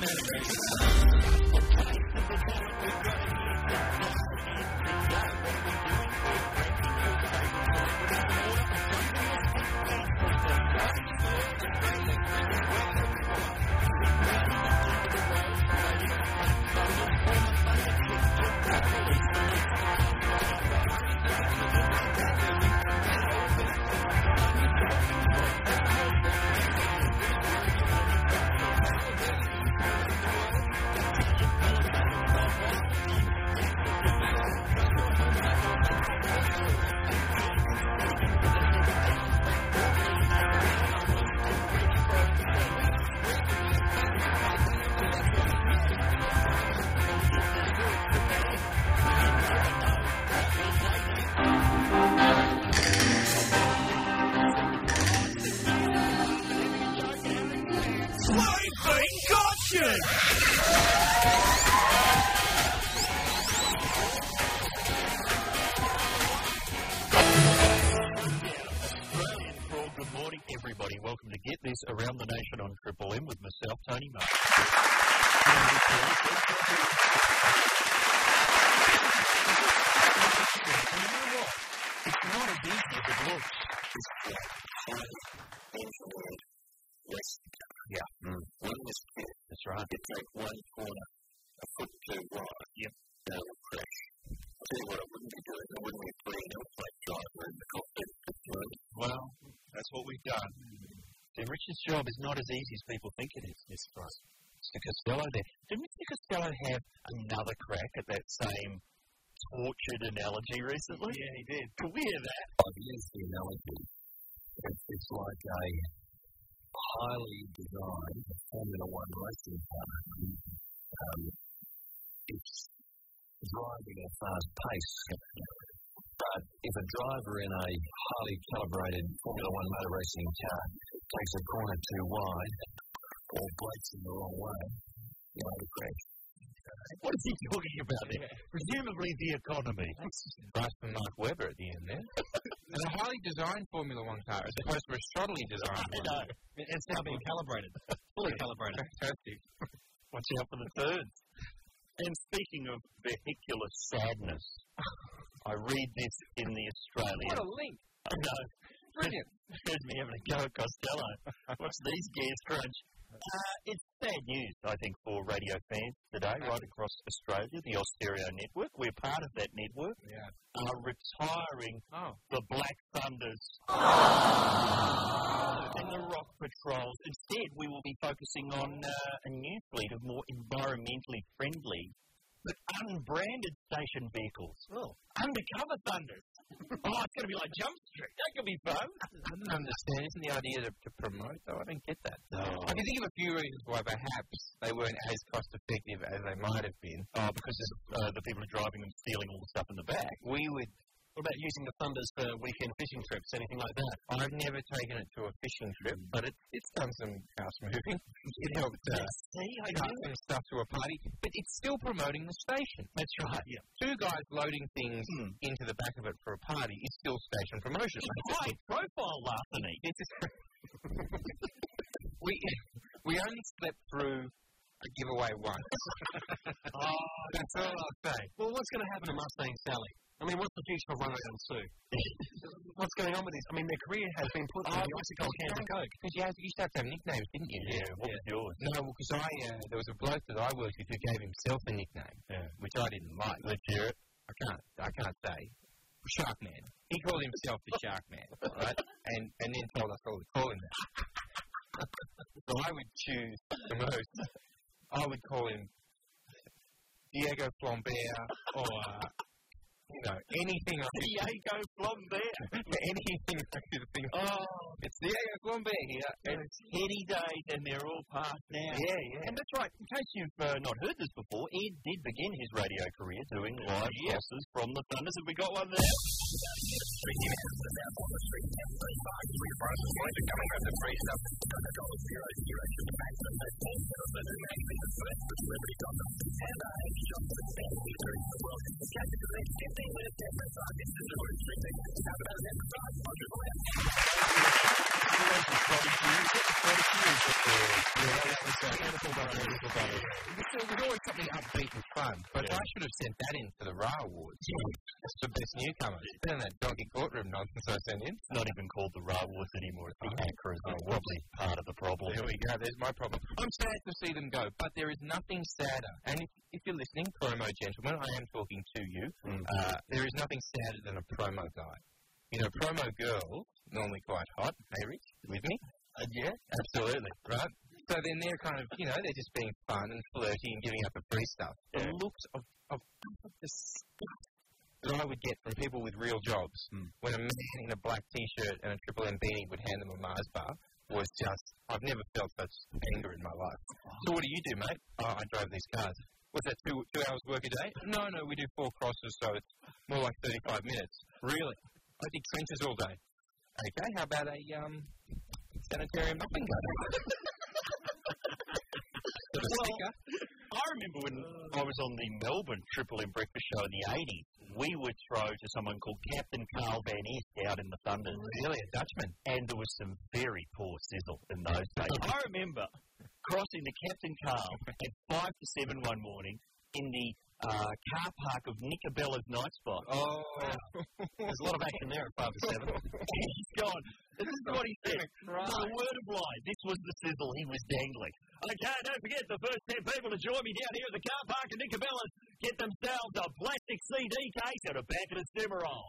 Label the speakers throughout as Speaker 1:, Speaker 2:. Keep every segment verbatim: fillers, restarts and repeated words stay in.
Speaker 1: Around the Nation on Triple M with myself, Tony Mark. You know what? It's not as easy as it looks. It's highly engineered racing car. Yeah. Mm. One was kit. That's right. You take one corner, a foot too wide. Yep. Now it'll crash. I'll tell you what I wouldn't be doing. I wouldn't be putting a flat driver in the cockpit. Well, that's what we've done. See, Richard's job is not as easy as people think it is, Mister Frost. Mister Costello there. Did Mister Costello have another crack at that same tortured analogy recently? Yeah, he did. Can we hear that?
Speaker 2: I've used the analogy. It's, it's like a highly designed Formula One racing car. Um, it's driving at a fast pace. But if a driver in a highly calibrated Formula One motor racing car takes a corner too wide or brakes in the wrong way, you know, the crash.
Speaker 1: What is he talking about there? Presumably the economy.
Speaker 3: That's advice from Mark Webber at the end there. And a highly designed Formula One car as opposed to a shoddily designed one.
Speaker 1: No, it's now being calibrated. Fully calibrated.
Speaker 3: Fantastic.
Speaker 1: Watch out for the thirds. And speaking of vehicular sadness, I read this in the Australian.
Speaker 3: What a link.
Speaker 1: I know.
Speaker 3: Brilliant.
Speaker 1: Here's me having a go at Costello. Watch these gears crunch. Uh, it's sad news, I think, for radio fans today, right across Australia. The Austereo Network, we're part of that network,
Speaker 3: yeah.
Speaker 1: are retiring
Speaker 3: oh.
Speaker 1: the Black Thunders oh. and the Rock Patrols. Instead, we will be focusing on uh, a new fleet of more environmentally friendly but unbranded station vehicles. Oh. Undercover Thunders. Oh, it's going to be like Jump Street. That could be fun.
Speaker 3: I don't understand. Isn't the idea to, to promote, though? I don't get that.
Speaker 1: No.
Speaker 3: I can think of a few reasons why perhaps they weren't as cost-effective as they might have been.
Speaker 1: Oh, because uh, the people are driving them stealing all the stuff in the back.
Speaker 3: We would...
Speaker 1: What about using the Thunders for weekend fishing trips, anything like that?
Speaker 3: I've never taken it to a fishing trip, but it, it's done some house moving. It helped uh,
Speaker 1: See, I
Speaker 3: cut some stuff to a party, but it's still promoting the station.
Speaker 1: That's right, yeah.
Speaker 3: Two guys loading things hmm. into the back of it for a party is still station promotion.
Speaker 1: It's high profile, Larceny.
Speaker 3: we, we only slept through a giveaway once.
Speaker 1: Oh,
Speaker 3: that's all I'll say.
Speaker 1: Well, what's going to happen to Mustang Sally? I mean, what's the future of Runaway and Sue? What's going on with this? I mean, their career has been put on oh, the icicle can of Coke.
Speaker 3: Because you, you used to have to have nicknames, didn't you?
Speaker 1: Yeah, what
Speaker 3: yeah.
Speaker 1: was yours?
Speaker 3: No, well, because I, uh, there was a bloke that I worked with who gave himself a nickname,
Speaker 1: yeah.
Speaker 3: which I didn't like.
Speaker 1: Let's hear it.
Speaker 3: I can't, I can't say. Sharkman. He called himself the Sharkman, right? And, and then told us all to call him that. So I would choose the most. I would call him Diego Flambert or... Uh, You know, anything like
Speaker 1: Diego Flambert.
Speaker 3: Anything like the thing.
Speaker 1: Oh,
Speaker 3: it's Diego Flambert here.
Speaker 1: And it's heady days, and they're all past now.
Speaker 3: Yeah, yeah.
Speaker 1: And that's right. In case you've uh, not heard this before, Ed did begin his radio career doing live
Speaker 3: yeah.
Speaker 1: crosses from the Thunders. Have we got one there? the Prodigy. Is it the Prodigy or is it the...
Speaker 3: Yeah, that was uh, Beautiful Brothers. Beautiful Brothers. There was always something upbeat and fun, but yeah. I should have sent that in for the Ra Awards. That's the best newcomer. Better than that Donkey Courtroom nonsense I sent in.
Speaker 1: It's not even called the Ra Awards anymore. It's the oh. Acras. It's oh, probably part of the problem.
Speaker 3: There we go. There's my problem. I'm sad to see them go, but there is nothing sadder. And if, if you're listening, promo gentlemen, I am talking to you. Mm-hmm. Uh, there is nothing sadder than a promo guy. You know, promo girls, normally quite hot. Hey, Rich, with me?
Speaker 1: Uh, yeah,
Speaker 3: absolutely. Right? So then they're kind of, you know, they're just being fun and flirty and giving up the free stuff. Yeah. The looks of, of disgust that I would get from people with real jobs mm. when a man in a black T-shirt and a Triple M beanie would hand them a Mars bar was just, I've never felt such anger in my life. So what do you do, mate? Oh, I drive these cars. What's that, two, two hours work a day? No, no, we do four crosses, so it's more like thirty-five minutes. Really? I dig trenches all day. Okay, how about a um, sanitarium muffin gun?
Speaker 1: Well, I remember when I was on the Melbourne Triple M Breakfast Show in the eighties, we would throw to someone called Captain Carl Van Est out in the Thunders.
Speaker 3: Really, a Dutchman?
Speaker 1: And there was some very poor sizzle in those days. I remember crossing the Captain Carl at five to seven one morning in the uh, car park of Nicobella's Night Spot.
Speaker 3: Oh.
Speaker 1: There's a lot of action there at five to seven. And he's gone. This is what he said. Not a word of lie. This was the sizzle he was dangling. Okay, don't forget the first ten people to join me down here at the car park of Nicobella's get themselves a plastic C D case and a packet of Stimorol.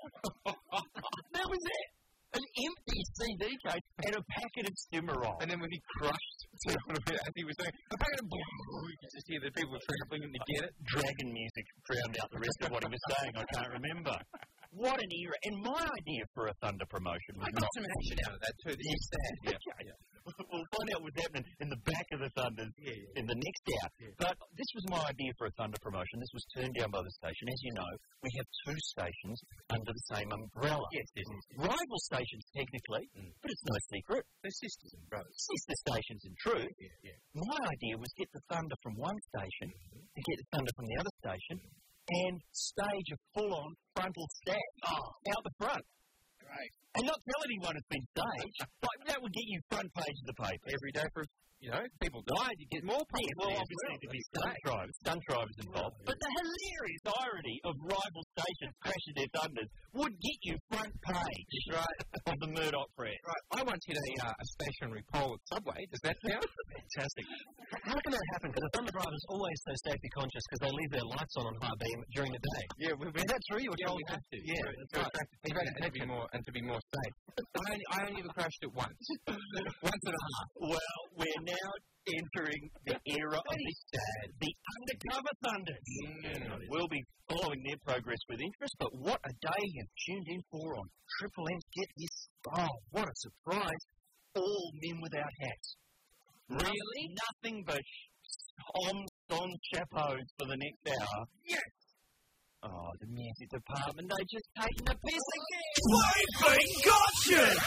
Speaker 1: That was it. An empty C D case and a packet of Stimorol.
Speaker 3: And then when he crushed as he was saying, a packet of you could just hear the people trampling him to get it.
Speaker 1: Dragon music drowned out the rest of what he was saying. I can't remember. What an era. And my idea for a Thunder promotion was
Speaker 3: I got not... some action out of that too. This is sad.
Speaker 1: Yeah. Okay. Yeah. We'll find out what's happening in the back of the Thunders yeah, yeah. in the next hour. Yeah. But this was my idea for a Thunder promotion. This was turned down by the station. As you know, we have two stations under the same umbrella.
Speaker 3: Yes, yes, yes.
Speaker 1: Rival stations, technically, mm. but it's no secret.
Speaker 3: They're sisters and brothers.
Speaker 1: Sister stations, in truth.
Speaker 3: Yeah, yeah.
Speaker 1: My idea was get the Thunder from one station mm-hmm. and get the Thunder from the other station and stage a full-on frontal stab oh. out the front.
Speaker 3: Great.
Speaker 1: And not tell anyone it's been staged, but that would get you front page of the paper.
Speaker 3: Every day for, you know, people died, you get more paper.
Speaker 1: Yeah, well, obviously there'd be stunt drivers, stunt drivers involved. Yeah, yeah. But the hilarious irony of rival stations crashing their Thunders would get you front page
Speaker 3: right.
Speaker 1: of the Murdoch press.
Speaker 3: Right. I once hit a, uh, a stationary pole at Subway. Does that count?
Speaker 1: Fantastic. How can that happen? Because the Thunder drivers always so safety conscious because they leave their lights on on high beam during the day.
Speaker 3: Yeah, well,
Speaker 1: is that true?
Speaker 3: Yeah, we have to.
Speaker 1: Yeah,
Speaker 3: that's right. In fact, and to be more and to be more safe. I only, I only ever crashed it once. Once and a half.
Speaker 1: Well, we're now entering the era of the sad, the undercover Thunders.
Speaker 3: Mm.
Speaker 1: We'll be following their progress with interest, but what a day you've tuned in for on Triple M's Get This. Oh, what a surprise. All men without hats.
Speaker 3: Really?
Speaker 1: Nothing but homs on chapeaus for the next hour.
Speaker 3: Yes.
Speaker 1: Oh, the music department, they just taking the piss again.
Speaker 4: We've been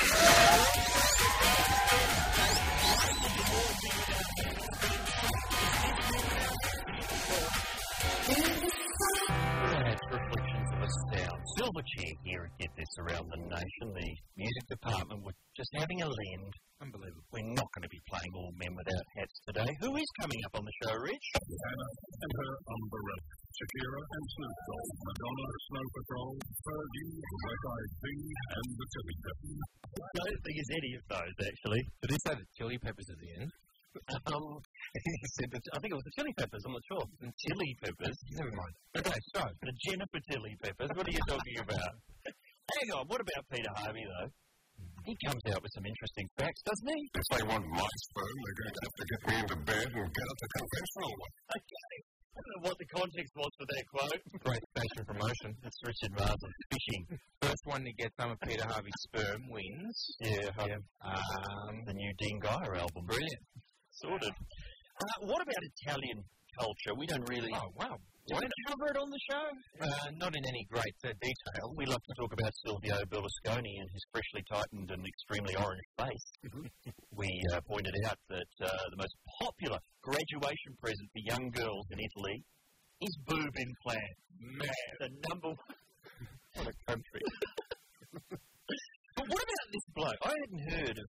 Speaker 1: That's reflections of a sound. Silverchair here at Get This around the nation. The music department were just having a lend.
Speaker 3: Unbelievable.
Speaker 1: We're not going to be playing All Men Without Hats today. Who is coming up on the show, Rich?
Speaker 4: Hannah and her umbrella. Shakira and Snoop Dogg. Madonna, Snow Patrol, Fergie, Black Eyed Peas, and the Chili Peppers.
Speaker 1: I don't think it's any of those, actually.
Speaker 3: Did he say the Chili Peppers at the end?
Speaker 1: Um, he said that, I think it was the Chili Peppers, I'm not sure. The Chili Peppers?
Speaker 3: Never mind. Okay, so.
Speaker 1: The Jennifer Chili Peppers, what are you talking about? Hang on, what about Peter Harvey, though? He comes out with some interesting facts, doesn't he?
Speaker 4: If they want my sperm, they're going to have to get me into bed and get up the conventional one.
Speaker 1: Okay. I don't know what the context was for that quote.
Speaker 3: Great station promotion.
Speaker 1: That's Richard Marsden fishing.
Speaker 3: First one to get some of Peter Harvey's sperm wins.
Speaker 1: Yeah.
Speaker 3: yeah. Um,
Speaker 1: the new Dean Geyer album.
Speaker 3: Brilliant.
Speaker 1: Sorted. Uh, what about Italian culture? We don't really...
Speaker 3: Oh, wow.
Speaker 1: Do we cover it on the show?
Speaker 3: Uh, not in any great uh, detail.
Speaker 1: We love to talk about Silvio Berlusconi and his freshly tightened and extremely orange face. We uh, pointed out that uh, the most popular graduation present for young girls in Italy is boob implant.
Speaker 3: Man,
Speaker 1: the number one.
Speaker 3: What a country.
Speaker 1: But what about this bloke? I hadn't heard of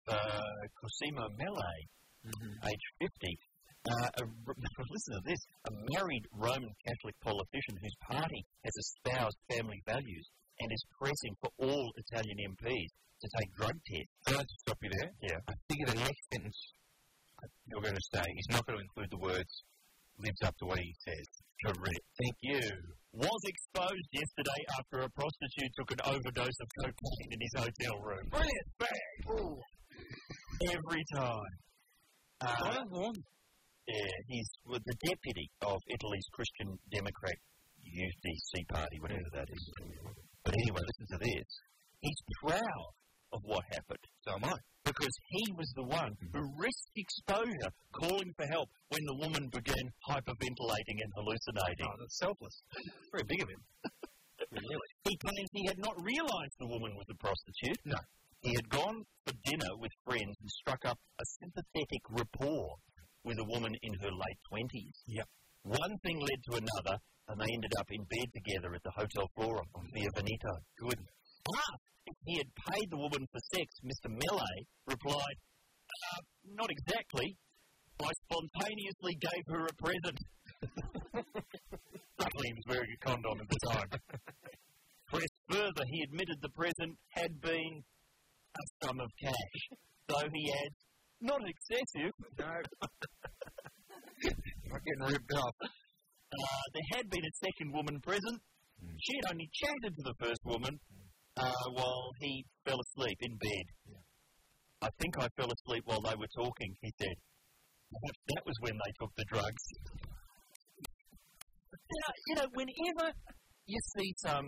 Speaker 1: uh, Cosimo Mele, mm-hmm. age fifty. Uh, a, listen to this. A married Roman Catholic politician whose party has espoused family values and is pressing for all Italian M Ps to take drug tests.
Speaker 3: Can I just stop you there?
Speaker 1: Yeah.
Speaker 3: I figure the next sentence you're going to say is not going to include the words lives up to what he says.
Speaker 1: Correct.
Speaker 3: Thank you.
Speaker 1: Was exposed yesterday after a prostitute took an overdose of cocaine in his hotel room.
Speaker 3: Brilliant. Bang.
Speaker 1: Ooh. Every time. Uh,
Speaker 3: well,
Speaker 1: yeah, he's with the deputy of Italy's Christian Democrat U D C party, whatever that is. But anyway, listen to this. He's proud of what happened.
Speaker 3: So am I.
Speaker 1: Because he was the one who risked exposure calling for help when the woman began hyperventilating and hallucinating.
Speaker 2: Oh, that's selfless. Very big of him.
Speaker 1: Really? He claims he had not realised the woman was a prostitute.
Speaker 3: No.
Speaker 1: He had gone for dinner with friends and struck up a sympathetic rapport with a woman in her late twenties.
Speaker 3: Yep.
Speaker 1: One thing led to another, and they ended up in bed together at the Hotel Flora on Via Veneto.
Speaker 3: Good.
Speaker 1: But if he had paid the woman for sex, Mister Mele replied, uh, not exactly. I spontaneously gave her a present. Luckily, he was wearing a condom at the time. Pressed further, he admitted the present had been a sum of cash. Though he adds, not excessive.
Speaker 3: No. Not getting ripped off.
Speaker 1: Uh, there had been a second woman present. Mm. She had only chatted to the first woman uh, while he fell asleep in bed.
Speaker 3: Yeah.
Speaker 1: I think I fell asleep while they were talking, he said. Perhaps that was when they took the drugs. You know, you know, whenever you see some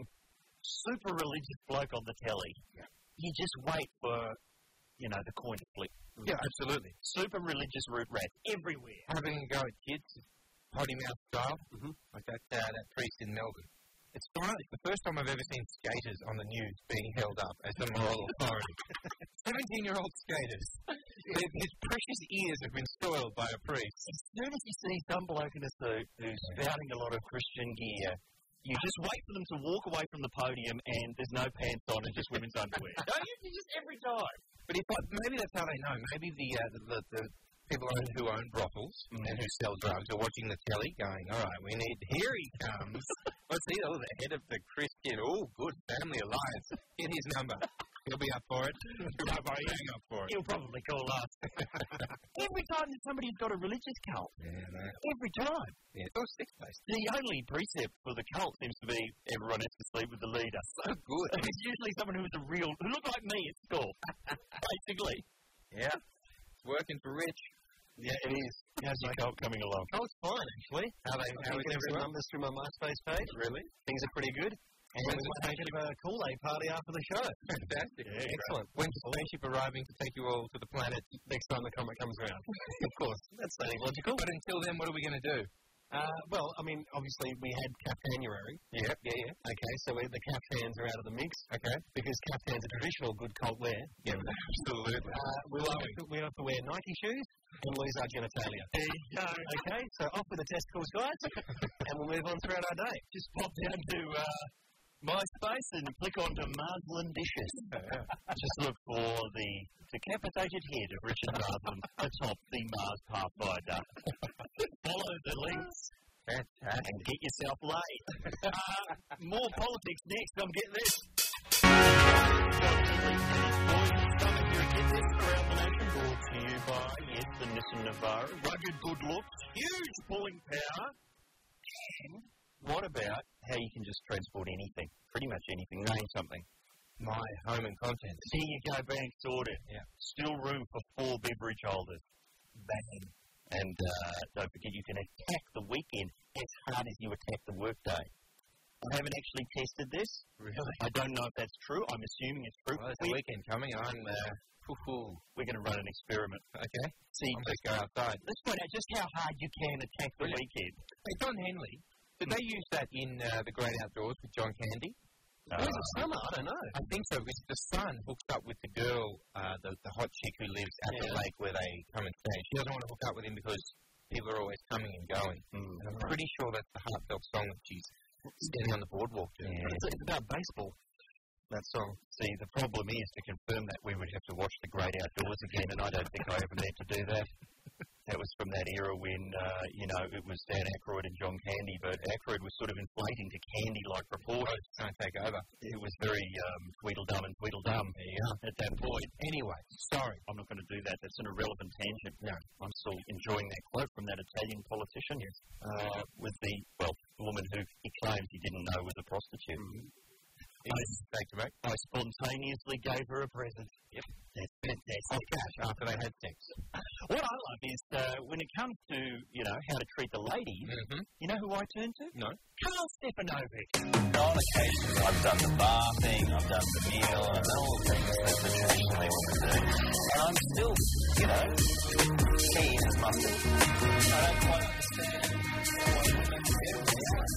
Speaker 1: super religious bloke on the telly, yeah. you just wait for, you know, the coin to flip.
Speaker 3: Yeah, absolutely.
Speaker 1: Super religious root rat everywhere.
Speaker 3: Having a go at kids, potty mouth style,
Speaker 1: mm-hmm.
Speaker 3: like that uh, that priest in Melbourne. It's fine. It's the first time I've ever seen skaters on the news being held up as a moral authority. Seventeen-year-old skaters. Their, their precious ears have been spoiled by a priest.
Speaker 1: As soon as you see some bloke in a suit who's spouting a lot of Christian gear, you just wait for them to walk away from the podium and there's no pants on and just women's underwear. Don't you? You just every time.
Speaker 3: But if I, maybe that's how they know. Maybe the uh, the, the, the people who own brothels mm. and who sell drugs are watching the telly going, all right, we need, here he comes. Let's see, oh, the head of the Christian, oh, good family alliance. Get his number. He'll be up for it. He'll be up for it.
Speaker 1: He'll probably call us. Every time that somebody's got a religious cult.
Speaker 3: Yeah, no.
Speaker 1: Every time.
Speaker 3: Yeah, it's all sex-based.
Speaker 1: The only precept for the cult seems to be everyone has to sleep with the leader.
Speaker 3: So good.
Speaker 1: It's usually someone who's a real, who looked like me at school, basically.
Speaker 3: Yeah. It's working for Rich.
Speaker 1: Yeah, it is. How's your cult coming along?
Speaker 2: Cult's fine, actually.
Speaker 1: How they, how
Speaker 2: are getting some numbers through my MySpace page.
Speaker 1: Really?
Speaker 2: Things are pretty good. And we might have a Kool-Aid party after the show.
Speaker 3: Fantastic.
Speaker 2: Yeah, excellent.
Speaker 3: Great. When's the spaceship arriving to take you all to the planet?
Speaker 2: Next time the comic comes around. Of course. That's sounding logical.
Speaker 3: But until then, what are we going to do?
Speaker 2: Uh, well, I mean, obviously we had Captanuary.
Speaker 3: Yeah, yeah, yeah.
Speaker 2: Okay, so we, the caftans are out of the mix.
Speaker 3: Okay.
Speaker 2: Because caftans are traditional good cult wear.
Speaker 3: Yeah, absolutely.
Speaker 2: Uh, we'll, have to, we'll have to wear Nike shoes and lose our genitalia.
Speaker 1: There you go.
Speaker 2: Okay, so off with the testicles, guys, and we'll move on throughout our day.
Speaker 1: Just pop down to uh, MySpace and click onto Marsland Dishes. Just look for the decapitated head of Richard Marsland atop the Mars Pathfinder. Follow the links.
Speaker 3: Fantastic.
Speaker 1: And get yourself laid. uh, more politics next. I'm getting this. Around the nation, brought to you by, yes, the Nissan Navara. Rugged good looks, huge pulling power. And what about how you can just transport anything? Pretty much anything. Name something.
Speaker 3: My home and contents.
Speaker 1: Here you go, bank sorted.
Speaker 3: Yeah.
Speaker 1: Still room for four beverage holders. Bang. And uh, don't forget, you can attack the weekend as hard as you attack the workday. I haven't actually tested this.
Speaker 3: Really?
Speaker 1: I don't know if that's true. I'm assuming it's true.
Speaker 3: Well, there's a weekend coming. I'm, uh, hoo-hoo.
Speaker 1: We're going to run an experiment.
Speaker 3: Okay.
Speaker 1: See,
Speaker 3: I'm just go outside.
Speaker 1: Let's find out just how hard you can attack the
Speaker 3: Really?
Speaker 1: weekend.
Speaker 3: Hey, Don Henley, did they use that in uh, The Great Outdoors with John Candy?
Speaker 2: Uh, was it summer? I don't know.
Speaker 3: I think so, because the son hooks up with the girl, uh, the, the hot chick who lives at
Speaker 2: yeah.
Speaker 3: the lake where they come and stay. She doesn't want to hook up with him because people are always coming and going.
Speaker 1: Mm.
Speaker 3: And I'm pretty sure that's the heartfelt song that she's standing on the boardwalk to.
Speaker 1: Yeah.
Speaker 2: It's, it's about baseball.
Speaker 3: that song.
Speaker 1: See, the problem is, to confirm that, we would have to watch The Great Outdoors again, and I don't think I ever need to do that. That was from that era when, uh, you know, it was Dan Aykroyd and John Candy, but Aykroyd was sort of inflating to Candy-like proportions.
Speaker 3: Trying to take over.
Speaker 1: It was very um, Tweedledum and Tweedledum yeah. at that point.
Speaker 3: Anyway, sorry.
Speaker 1: I'm not going to do that. That's an irrelevant tangent.
Speaker 3: No.
Speaker 1: I'm still enjoying that quote from that Italian politician. Yes. Uh, with the, well, the woman who he claims he didn't know was a prostitute. Mm-hmm.
Speaker 3: I, Thanks, mate.
Speaker 1: I spontaneously gave her a present. Yep, that's fantastic.
Speaker 3: Of cash after they had sex.
Speaker 1: What I love is uh, when it comes to, you know, how to treat the ladies,
Speaker 3: mm-hmm.
Speaker 1: you know who I turn to?
Speaker 3: No.
Speaker 1: Carl Stefanovic.
Speaker 5: On occasions, I've done the bathing, I've done the meal, I've done all the things that the traditionally women do. And I'm still, you know, keen as mustard. I don't quite understand why women get it.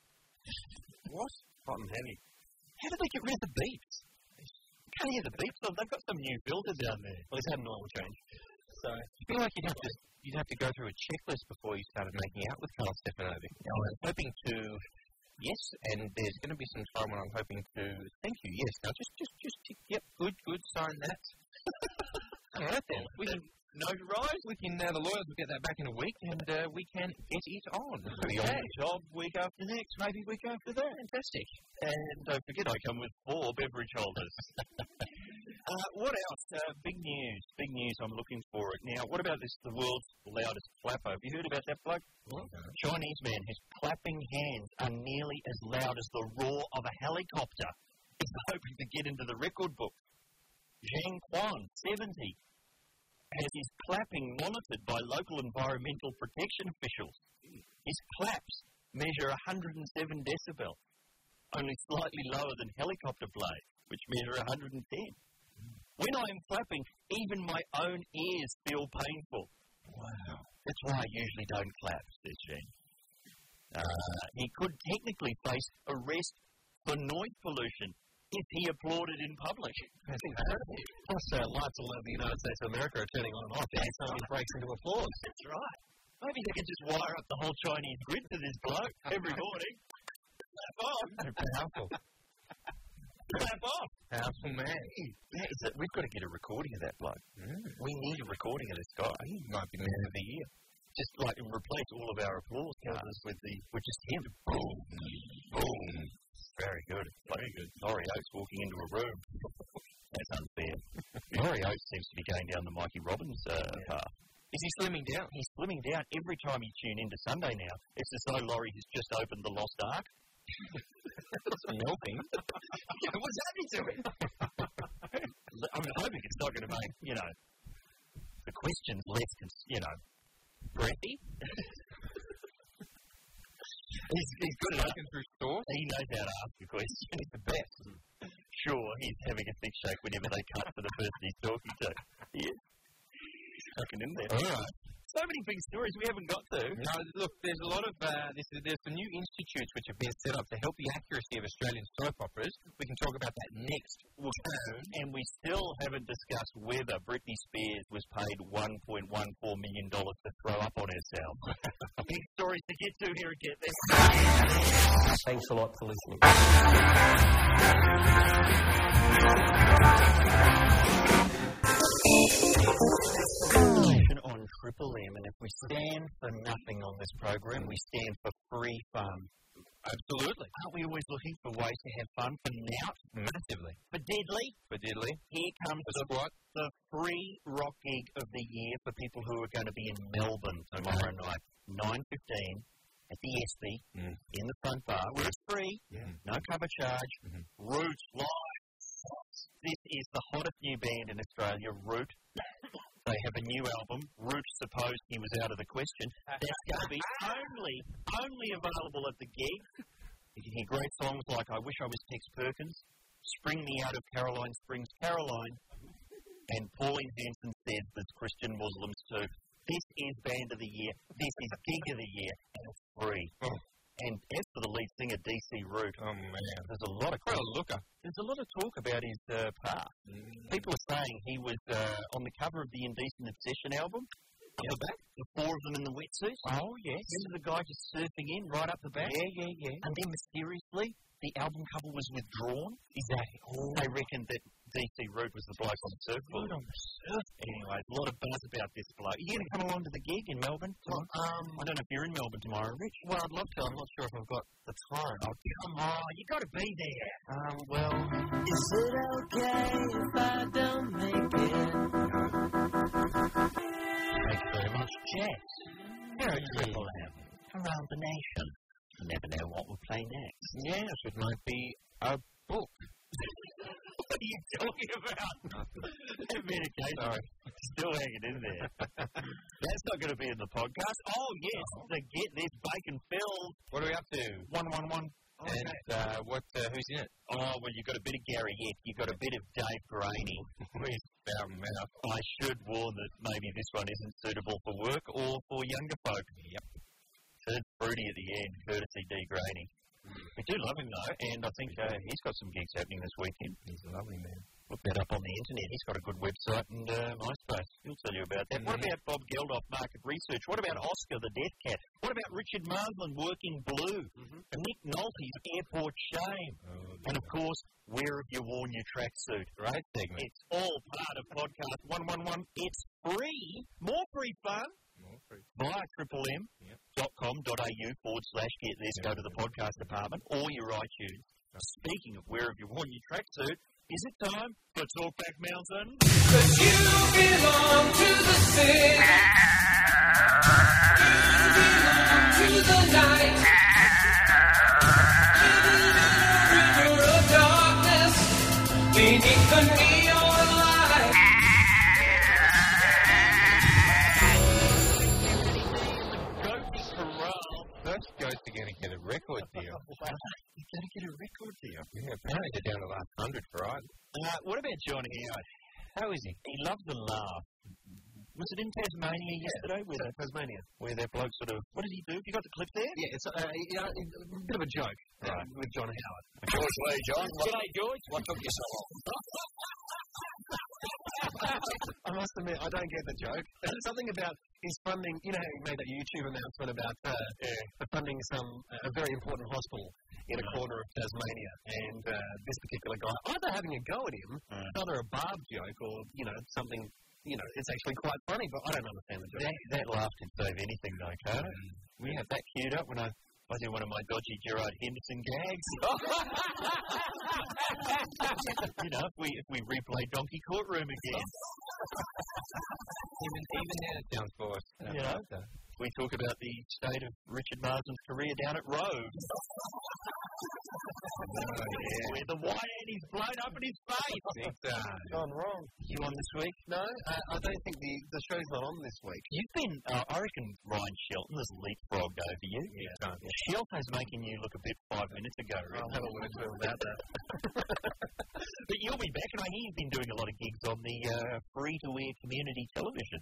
Speaker 1: What? Hot and heavy. How did they get rid of the beeps? You can't hear the beeps. Oh, they've got some new filter down there. Well, he's had an oil change. So I
Speaker 3: feel like you'd have to you'd have to go through a checklist before you started making out with Carl Stefanovic. Now, I'm hoping to, yes, and there's going to be some time when I'm hoping to, thank you, yes. Now, just, just, just, tick, yep, good, good, sign that. All right, then. We can notarize. We can, uh, the lawyers will get that back in a week, and uh, we can get it on.
Speaker 1: Be on the job week after next, maybe week after that.
Speaker 3: Fantastic.
Speaker 1: And don't forget, I come with four beverage holders. uh, what else? Uh, big news. Big news. I'm looking for it. Now, what about this, the world's loudest clapper? Have you heard about that bloke?
Speaker 3: What?
Speaker 1: Chinese man, his clapping hands are nearly as loud as the roar of a helicopter. He's hoping to get into the record book. Zhang Quan, seventy, has his clapping monitored by local environmental protection officials. His claps measure one hundred seven decibels, only slightly lower than helicopter blades, which measure one hundred ten. When I am clapping, even my own ears feel painful.
Speaker 3: Wow.
Speaker 1: That's why I usually don't clap, says Zhang. Uh, he could technically face arrest for noise pollution if he applauded in public.
Speaker 3: That's incredible. Plus, uh, lights all over the United States of America are turning on and off every time he breaks into applause.
Speaker 1: That's right. Maybe they can just wire up the whole Chinese grid to this bloke every morning. Clap off.
Speaker 3: Powerful.
Speaker 1: Clap off.
Speaker 3: Powerful man.
Speaker 1: Yeah, is it, we've got to get a recording of that bloke.
Speaker 3: Mm.
Speaker 1: We need a recording of this guy.
Speaker 3: He might be man of the year.
Speaker 1: Just like replace all of our applause counters with the with just him.
Speaker 3: Boom. Boom.
Speaker 1: Very good. Very good. Laurie Oates walking into a room. That's unfair. Laurie Oates seems to be going down the Mikey Robbins uh, yeah. path.
Speaker 3: Is he slimming down?
Speaker 1: He's slimming down every time you tune into Sunday now. It's as though Laurie has just opened the Lost Ark.
Speaker 3: It's melting.
Speaker 1: Yeah, what's happening to it? I'm hoping it's not going to make, you know, the questions less, you know, breathy. He's, he's good at asking through stores. He knows how to ask a question. He's the best. Sure, he's having a thick shake whenever they cut to the person he's talking to. He is. Stuck in there.
Speaker 3: All right.
Speaker 1: So many big stories we haven't got to.
Speaker 3: No, look, there's a lot of, uh, this, there's some new institutes which have been set up to help the accuracy of Australian soap operas. We can talk about that next.
Speaker 1: We'll and we still haven't discussed whether Britney Spears was paid one point one four million dollars to throw up on herself. Big stories to get to here and get there.
Speaker 6: Thanks a lot for listening.
Speaker 1: On Triple M, and if we stand for nothing on this program, we stand for free fun.
Speaker 3: Absolutely.
Speaker 1: Aren't we always looking for ways to have fun for Nout?
Speaker 3: Massively.
Speaker 1: For Deadly?
Speaker 3: For Deadly.
Speaker 1: Here comes the,
Speaker 3: what?
Speaker 1: the free rock gig of the year for people who are going to be in Melbourne tomorrow okay. night, nine fifteen at the S B
Speaker 3: mm.
Speaker 1: in the front bar, where it's free,
Speaker 3: yeah.
Speaker 1: no cover charge,
Speaker 3: mm-hmm.
Speaker 1: Root Live. This is the hottest new band in Australia, Root. They have a new album. Root supposed he was out of the question. That's going to be only, only available at the gig. You can hear great songs like I Wish I Was Tex Perkins, Spring Me Out of Caroline Springs, Caroline, and Pauline Hanson Says There's Christian Muslims too. This is Band of the Year. This is Gig of the Year, and it's free.
Speaker 3: Oh.
Speaker 1: And as for the lead singer, D C Root,
Speaker 3: oh man,
Speaker 1: there's a lot of
Speaker 3: quite a looker.
Speaker 1: There's a lot of talk about his uh, past. Mm. People are saying he was uh, on the cover of the Indecent Obsession album. Up the back, the four of them in the wetsuits.
Speaker 3: Oh yes.
Speaker 1: Remember the guy just surfing in right up the back?
Speaker 3: Yeah, yeah, yeah.
Speaker 1: And then mysteriously, the album cover was withdrawn. Is that? Oh. They reckon that D C Root was the bloke on the surfboard. On the surf. Anyway, a lot of buzz about this bloke. Are you going to come along to the gig in Melbourne?
Speaker 6: Well, um,
Speaker 1: I don't know if you're in Melbourne tomorrow, Rich.
Speaker 6: Well, I'd love to. I'm not sure if I've got the time.
Speaker 1: Oh, come on. you got to be there.
Speaker 6: Um, well,
Speaker 7: is it okay if I don't make it?
Speaker 1: Thank you very much, Jess. You're a triple M. Around the nation. You never know what we'll play next.
Speaker 3: Yes, it might be a book.
Speaker 1: What are you talking about? Nothing. Medication. Sorry. Still hanging in there. That's not going to be in the podcast. Oh, yes. Oh. The Get This Bacon Filled.
Speaker 3: What are we up to?
Speaker 1: one one one.
Speaker 3: Oh, and okay. uh, what? Uh, who's in it?
Speaker 1: Oh, well, you've got a bit of Gary Hick. You've got a bit of Dave Graney.
Speaker 3: Where's our mouth?
Speaker 1: I should warn that maybe this one isn't suitable for work or for younger folk.
Speaker 3: Yep.
Speaker 1: Turned fruity at the end, courtesy D. Graney. Mm. We do love him, though, and I think uh, he's got some gigs happening this weekend.
Speaker 3: He's a lovely man.
Speaker 1: Look that up on the internet. He's got a good website and uh, MySpace. He'll tell you about that. Mm-hmm. What about Bob Geldof, Market Research? What about Oscar, the Death Cat? What about Richard Marsland, Working Blue? Mm-hmm. And Nick Nolte's Airport Shame? Oh, and, of course, Where Have You Worn Your Tracksuit?
Speaker 3: Great segment.
Speaker 1: It's all part of podcast one one one. It's free. More free fun. Via triple M dot com dot a u forward slash get this, go to the podcast department or your iTunes. Speaking of Where Have You Worn Your Tracksuit, is it time for Talkback Mountain?
Speaker 7: Cause you belong to the city. You belong to the night. To the little river of darkness beneath the neon light.
Speaker 3: First goes to going to get a record deal.
Speaker 1: You're going to get a record deal?
Speaker 3: Yeah, apparently they're down to the last hundred for Ivan.
Speaker 1: Uh, what about John Howard?
Speaker 3: How is he?
Speaker 1: He loves to laugh. Was it in Tasmania yesterday?
Speaker 6: Yeah, where Tasmania.
Speaker 1: Where that bloke sort of... What did he do? Have you got the clip there?
Speaker 6: Yeah, it's uh, you know, a bit of a joke
Speaker 1: right.
Speaker 6: with John Howard.
Speaker 1: George Lee, John. G'day, George. What took you so long?
Speaker 6: I must admit, I don't get the joke. There's something about his funding, you know, he made that YouTube announcement about uh, yeah. funding some uh, a very important hospital in a corner of Tasmania, and uh, this particular guy, either having a go at him, mm. either a barb joke or, you know, something, you know, it's actually quite funny, but I don't understand the joke.
Speaker 1: That, that laugh can save anything, though, can't it? Mm. We have that queued up when I... I do one of my dodgy Gerard Henderson gags. You know, if we if we replay Donkey Courtroom again.
Speaker 3: even, even then it sounds for us.
Speaker 1: You know, like we talk about the state of Richard Marsden's career down at Rhodes. Oh, yeah. Where the white Annie's blown up in his face.
Speaker 3: Big time.
Speaker 6: Gone wrong.
Speaker 1: You on this week?
Speaker 6: No, uh, I don't think the, the show's not on this week.
Speaker 1: You've been, uh, I reckon Ryan Shelton has leapfrogged over you.
Speaker 6: Yeah.
Speaker 1: Yeah. Shelton's making you look a bit five minutes ago. Really.
Speaker 6: I'll have a word to him about that.
Speaker 1: But you'll be back, and I hear you've been doing a lot of gigs on the uh, free-to-air community television.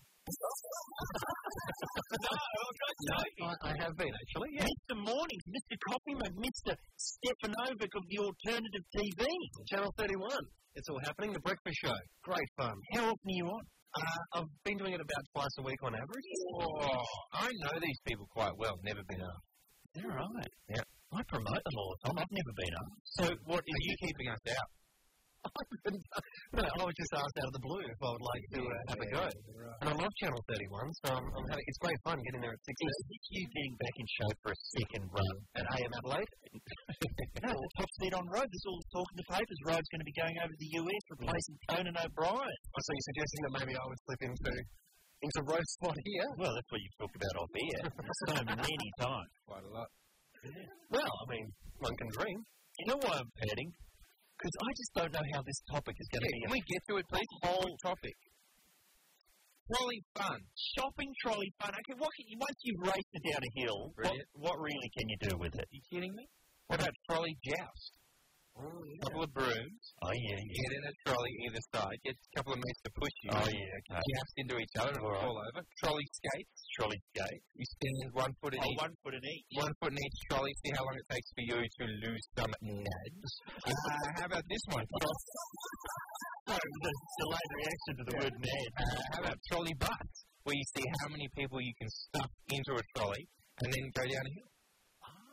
Speaker 1: no,
Speaker 6: no, I, I have been, actually, yeah.
Speaker 1: Mister Mornings, Mister Coffeemug, Mister Stefanovic of the Alternative T V.
Speaker 6: Channel thirty-one. It's all happening. The Breakfast Show. Great fun.
Speaker 1: How often are you on?
Speaker 6: Uh, I've been doing it about twice a week on average.
Speaker 3: Oh, I know these people quite well. Never been on.
Speaker 1: Is that right?
Speaker 3: Yeah.
Speaker 1: I promote them all the time. I've never been on.
Speaker 3: So what are you keeping us out?
Speaker 6: No, I was just asked out of the blue if I would like to uh, have a go. Right. And I love Channel thirty-one, so I'm, I'm having, it's great fun getting there at six.
Speaker 1: Is you getting back in show for a second run
Speaker 6: at A M Adelaide?
Speaker 1: No, the top seat on Road. There's all talking to papers. Road's going to be going over to the U S, replacing Conan O'Brien.
Speaker 6: So you're suggesting that maybe I would slip into into roast spot here?
Speaker 1: Well, that's what you've talked about off air so many times.
Speaker 3: Quite a lot.
Speaker 6: Yeah. Well, I mean, one can dream.
Speaker 1: You know why I'm hurting? Because I just don't know how this topic is going to
Speaker 3: yeah,
Speaker 1: be.
Speaker 3: Can we get to it, please?
Speaker 1: Whole
Speaker 3: topic. Trolley fun.
Speaker 1: Shopping trolley fun. Okay, what can you, once you've raced it down a hill, what, what really can you do with it?
Speaker 3: Are you kidding me? What about trolley joust?
Speaker 6: Oh, yeah.
Speaker 3: Couple of brooms.
Speaker 1: Oh, yeah, yeah.
Speaker 3: Get in a trolley either side. Get a couple of mates to push you.
Speaker 1: Oh, yeah, okay.
Speaker 3: Joust into each other and fall right. over. Trolley skates.
Speaker 1: Trolley skates.
Speaker 3: You stand one foot in
Speaker 1: oh,
Speaker 3: each.
Speaker 1: one foot in each.
Speaker 3: One foot in each trolley. See how long it takes for you to lose some nads. Uh, how about this one?
Speaker 1: Sorry, the delayed reaction to the word nad.
Speaker 3: Uh, how about trolley bus? Where you see how many people you can stuff into a trolley and then go down a hill.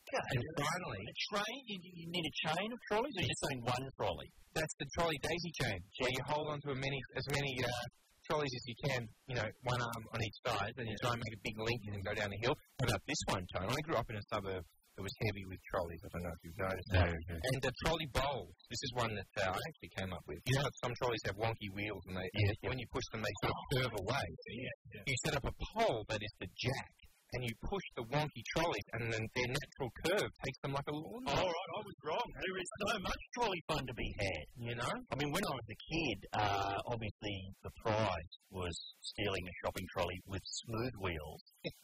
Speaker 1: Okay.
Speaker 3: And finally,
Speaker 1: a train? You, you need a chain of trolleys, or are you just saying one trolley?
Speaker 3: that's the trolley daisy chain. Where you hold on to as many, as many uh, trolleys as you can, you know, one arm on each side, then you try and make a big link and then go down the hill. How about this one, Tone? I grew up in a suburb that was heavy with trolleys. I don't know if you've noticed that.
Speaker 2: No, no.
Speaker 3: And the trolley bowls. This is one that uh, I actually came up with. You know, some trolleys have wonky wheels, and they
Speaker 1: Yeah, yeah.
Speaker 3: when you push them, they sort of curve away.
Speaker 1: Yeah, yeah.
Speaker 3: You set up a pole that is the jack, and you push the wonky trolleys, and then their natural curve takes them like a lawn.
Speaker 1: All right, I was wrong. There is so much trolley fun to be had.
Speaker 3: You know?
Speaker 1: I mean, when I was a kid, uh, obviously the prize was stealing a shopping trolley with smooth wheels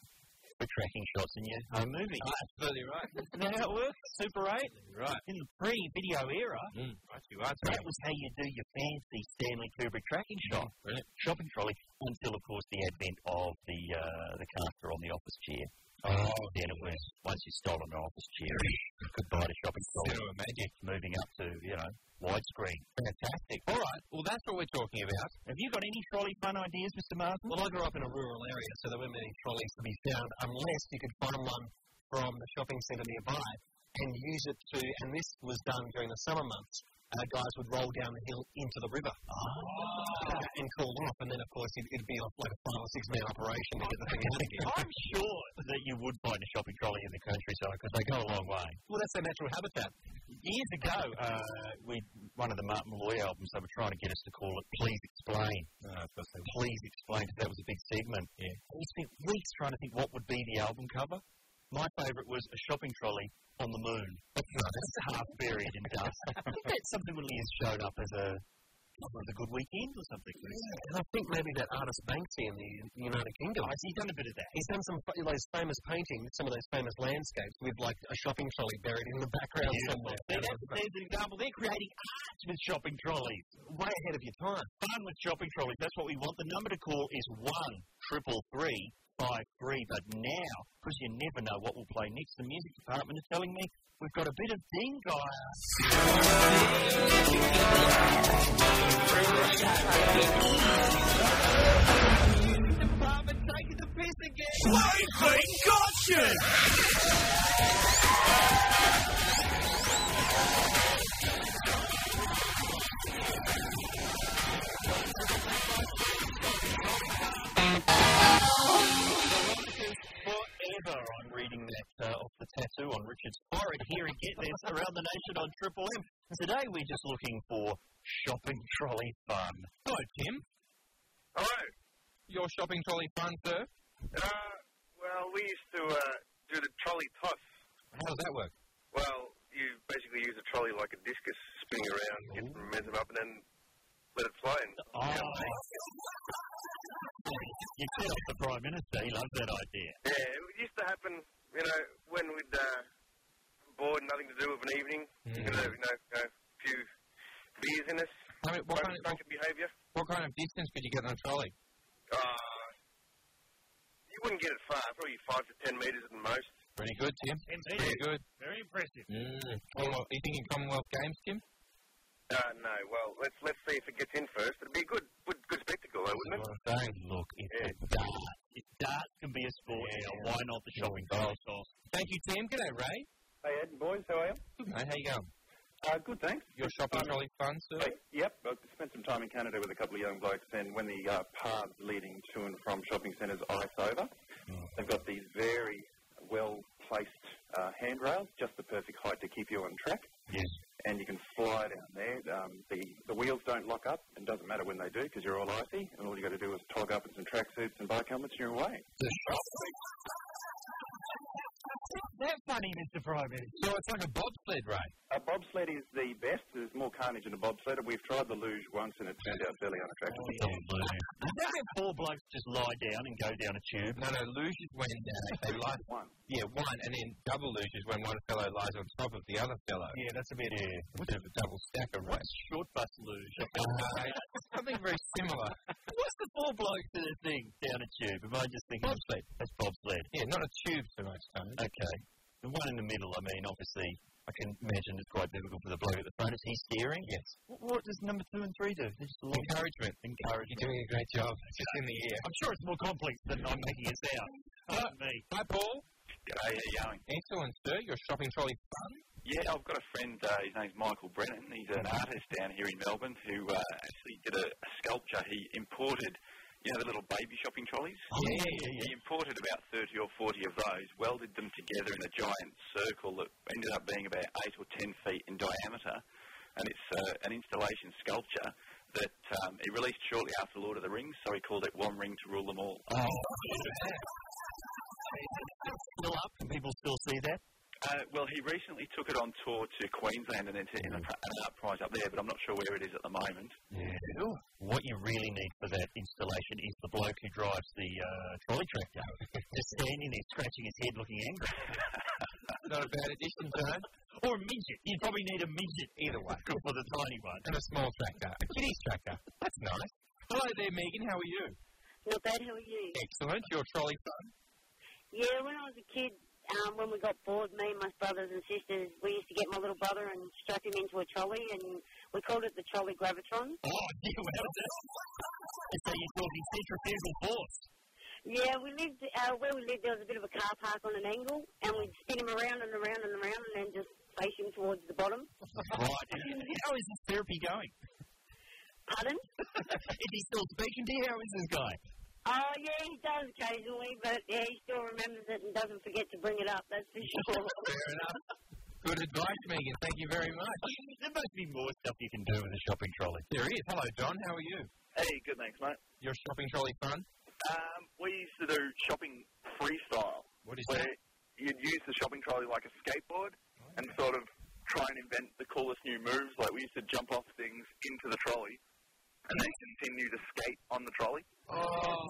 Speaker 1: for tracking shots in your home movie.
Speaker 3: Oh, absolutely right.
Speaker 1: Isn't that how it works? Super eight?
Speaker 3: Right.
Speaker 1: In the pre-video era,
Speaker 3: Mm, right, you are.
Speaker 1: that was how you do your fancy Stanley Kubrick tracking shot.
Speaker 3: Brilliant.
Speaker 1: Shopping trolley, until, of course, the advent of the uh, the caster on the office chair.
Speaker 3: Oh,
Speaker 1: Then it was, once you've stolen an office chair, goodbye to shopping trolley.
Speaker 3: Cinema magic.
Speaker 1: Moving up to, you know, widescreen.
Speaker 3: Fantastic. All right. Well, that's what we're talking about.
Speaker 1: Have you got any trolley fun ideas, Mister Martin?
Speaker 6: Well, I grew up in a rural area, so there weren't many trolleys to be found unless you could find one from the shopping centre nearby and use it to, and this was done during the summer months, uh, guys would roll down the hill into the river
Speaker 1: Oh.
Speaker 6: uh, and cool off, and then, of course, it'd, it'd be like a five or six man operation to get the thing out again.
Speaker 1: I'm sure that you would find a shopping trolley in the countryside because they go a long way.
Speaker 6: Well, that's their natural habitat.
Speaker 1: Years ago, uh, we one of the Martin Malloy albums, they were trying to get us to call it Please Explain.
Speaker 3: Uh,
Speaker 1: Please Explain, because that was a big segment.
Speaker 3: Yeah.
Speaker 1: We spent weeks trying to think what would be the album cover. My favourite was a shopping trolley on the moon. That's nice. Half buried in dust. I think that subsequently has showed up as a cover of the Good Weekend or something.
Speaker 6: And I think maybe that artist Banksy in the United Kingdom,
Speaker 1: Oh, he's done a bit of that.
Speaker 6: he's done some of those famous paintings, some of those famous landscapes with like a shopping trolley buried in the background somewhere.
Speaker 1: See, that's, there's an example. They're creating art with shopping trolleys.
Speaker 6: Way ahead of your time.
Speaker 1: Fun with shopping trolleys. That's what we want. The number to call is one triple three five three. But now, because you never know what we'll play next, the music department is telling me we've got a bit of Ding Guy. Department taking the piss again. We've been gotcha! Forever, I'm reading that uh, off the tattoo on Richard's forehead. Here again, there's around the nation on Triple M. And today we're just looking for shopping trolley fun.
Speaker 3: Hello, Tim.
Speaker 8: Hello.
Speaker 3: Your shopping trolley fun, sir?
Speaker 8: Uh, well, we used to uh, do the trolley toss.
Speaker 3: How does that work?
Speaker 8: Well, you basically use a trolley like a discus, spinning around, get some momentum up, and then let it fly. And
Speaker 1: Oh, you set off the Prime Minister. He loves that idea.
Speaker 8: yeah, it used to happen, you know, when we'd uh, bored, nothing to do of an evening.
Speaker 3: Mm.
Speaker 8: You know, you know, a few beers in us.
Speaker 3: I mean, what kind, of,
Speaker 8: Drunken behaviour.
Speaker 3: what kind of distance could you get on a trolley?
Speaker 8: Uh, you wouldn't get it far, probably five to ten metres at the most.
Speaker 3: Pretty good, Tim. Pretty good.
Speaker 8: Very impressive.
Speaker 3: Mm. Commonwealth, you thinking Commonwealth Games, Tim?
Speaker 8: Uh, no, well, let's let's see if it gets in first. It'd be a good good, good spectacle, though, wouldn't it?
Speaker 3: That's what I'm saying.
Speaker 1: Look, it's
Speaker 8: Yeah.
Speaker 1: a dart. If darts can be a sport,
Speaker 3: Yeah.
Speaker 1: why not the shopping trolley toss?
Speaker 3: Thank you, Tim. G'day, Ray.
Speaker 9: Hey, Ed and boys, how are you?
Speaker 3: Good, mate. How you going?
Speaker 9: Uh, good, thanks.
Speaker 3: Your shopping
Speaker 9: Um,
Speaker 3: trolley fun, sir?
Speaker 9: Hey, yep, I spent some time in Canada with a couple of young blokes, and when the uh, paths leading to and from shopping centres ice over, they've got these very well-placed uh, handrails, just the perfect height to keep you on track.
Speaker 1: Yes.
Speaker 9: And you can fly down there. Um, the, the wheels don't lock up, and it doesn't matter when they do, because you're all icy, and all you got to do is tog up in some tracksuits and bike helmets, and you're away.
Speaker 1: That funny, Mister Prime Minister.
Speaker 3: So it's like a bobsled, Ray.
Speaker 9: A bobsled is the best. There's more carnage in a bobsled. We've tried the luge once, and it turned out fairly unattractive.
Speaker 1: Is that when four blokes just lie down and go down a tube?
Speaker 3: No, no, luge is when uh, they lie.
Speaker 9: One.
Speaker 3: Yeah, one, and then double luge is when one fellow lies on top of the other fellow.
Speaker 1: Yeah, that's a bit...
Speaker 3: Yeah, a bit of a double stacker, right?
Speaker 1: Short bus luge.
Speaker 3: Uh, something very similar.
Speaker 1: What's the four blokes to the thing down a tube? Am I just thinking...
Speaker 3: Bobsled.
Speaker 1: That's bobsled.
Speaker 3: Yeah, not a tube so much, Tony.
Speaker 1: Okay. The one in the middle, I mean, obviously, I can imagine it's quite difficult for the bloke at the front. Is he steering?
Speaker 3: Yes.
Speaker 1: What, what does number two and three do? They're just a lot
Speaker 3: Encouragement.
Speaker 1: encouragement.
Speaker 3: You're doing a great job. Just in the air.
Speaker 1: I'm sure it's more complex than I'm making it sound. Uh, me.
Speaker 3: Hi, Paul.
Speaker 10: G'day, how you going?
Speaker 3: Excellent, sir. Your shopping trolley fun?
Speaker 10: Yeah, I've got a friend, uh, his name's Michael Brennan. He's an artist down here in Melbourne who uh, actually did a, a sculpture. He imported, you know, the little baby shopping trolleys?
Speaker 3: Oh, yeah, yeah, yeah.
Speaker 10: He imported about thirty or forty of those, welded them together in a giant circle that ended up being about eight or ten feet in diameter. And it's uh, an installation sculpture that um, he released shortly after Lord of the Rings, so he called it One Ring to Rule Them All.
Speaker 6: Oh, still up? Can people still see that?
Speaker 10: Uh, well, he recently took it on tour to Queensland and entered in a, an art prize up there, but I'm not sure where it is at the moment.
Speaker 6: Yeah. What you really need for that installation is the bloke who drives the uh, trolley tractor. Just standing there, scratching his head, looking angry.
Speaker 3: Not a bad addition, John.
Speaker 6: Or a midget. You probably need a midget either way. Good for the tiny one.
Speaker 3: And a small tractor. A kiddie's tractor. That's nice. Hello there, Megan. How are you?
Speaker 11: Not bad, how are you?
Speaker 3: Excellent. Your trolley fun?
Speaker 11: Yeah, when I was a kid, um, when we got bored, me and my brothers and sisters, we used to get my little brother and strap him into a trolley, and we called it the trolley gravitron.
Speaker 6: Oh, yeah, well, that's so you're talking centrifugal force.
Speaker 11: Yeah, we lived, uh, where we lived, there was a bit of a car park on an angle, and we'd spin him around and around and around, and then just face him towards the bottom.
Speaker 6: Right. How is this therapy going?
Speaker 11: Pardon?
Speaker 6: Is he still speaking to you? How is this guy?
Speaker 11: Oh, yeah, he does occasionally, but yeah, he still remembers it and doesn't forget to bring it up, that's for sure.
Speaker 3: Fair enough. Good advice, Megan. Thank you very much.
Speaker 6: There must be more stuff you can do with a shopping trolley.
Speaker 3: There is. Hello, John. How are you?
Speaker 8: Hey, good, thanks, mate.
Speaker 3: Your shopping trolley fun?
Speaker 8: Um, we used to do shopping freestyle.
Speaker 3: What is
Speaker 8: where
Speaker 3: that?
Speaker 8: You'd use the shopping trolley like a skateboard oh. and sort of try and invent the coolest new moves. Like we used to jump off things into the trolley and then continue to skate on the trolley.
Speaker 3: Oh.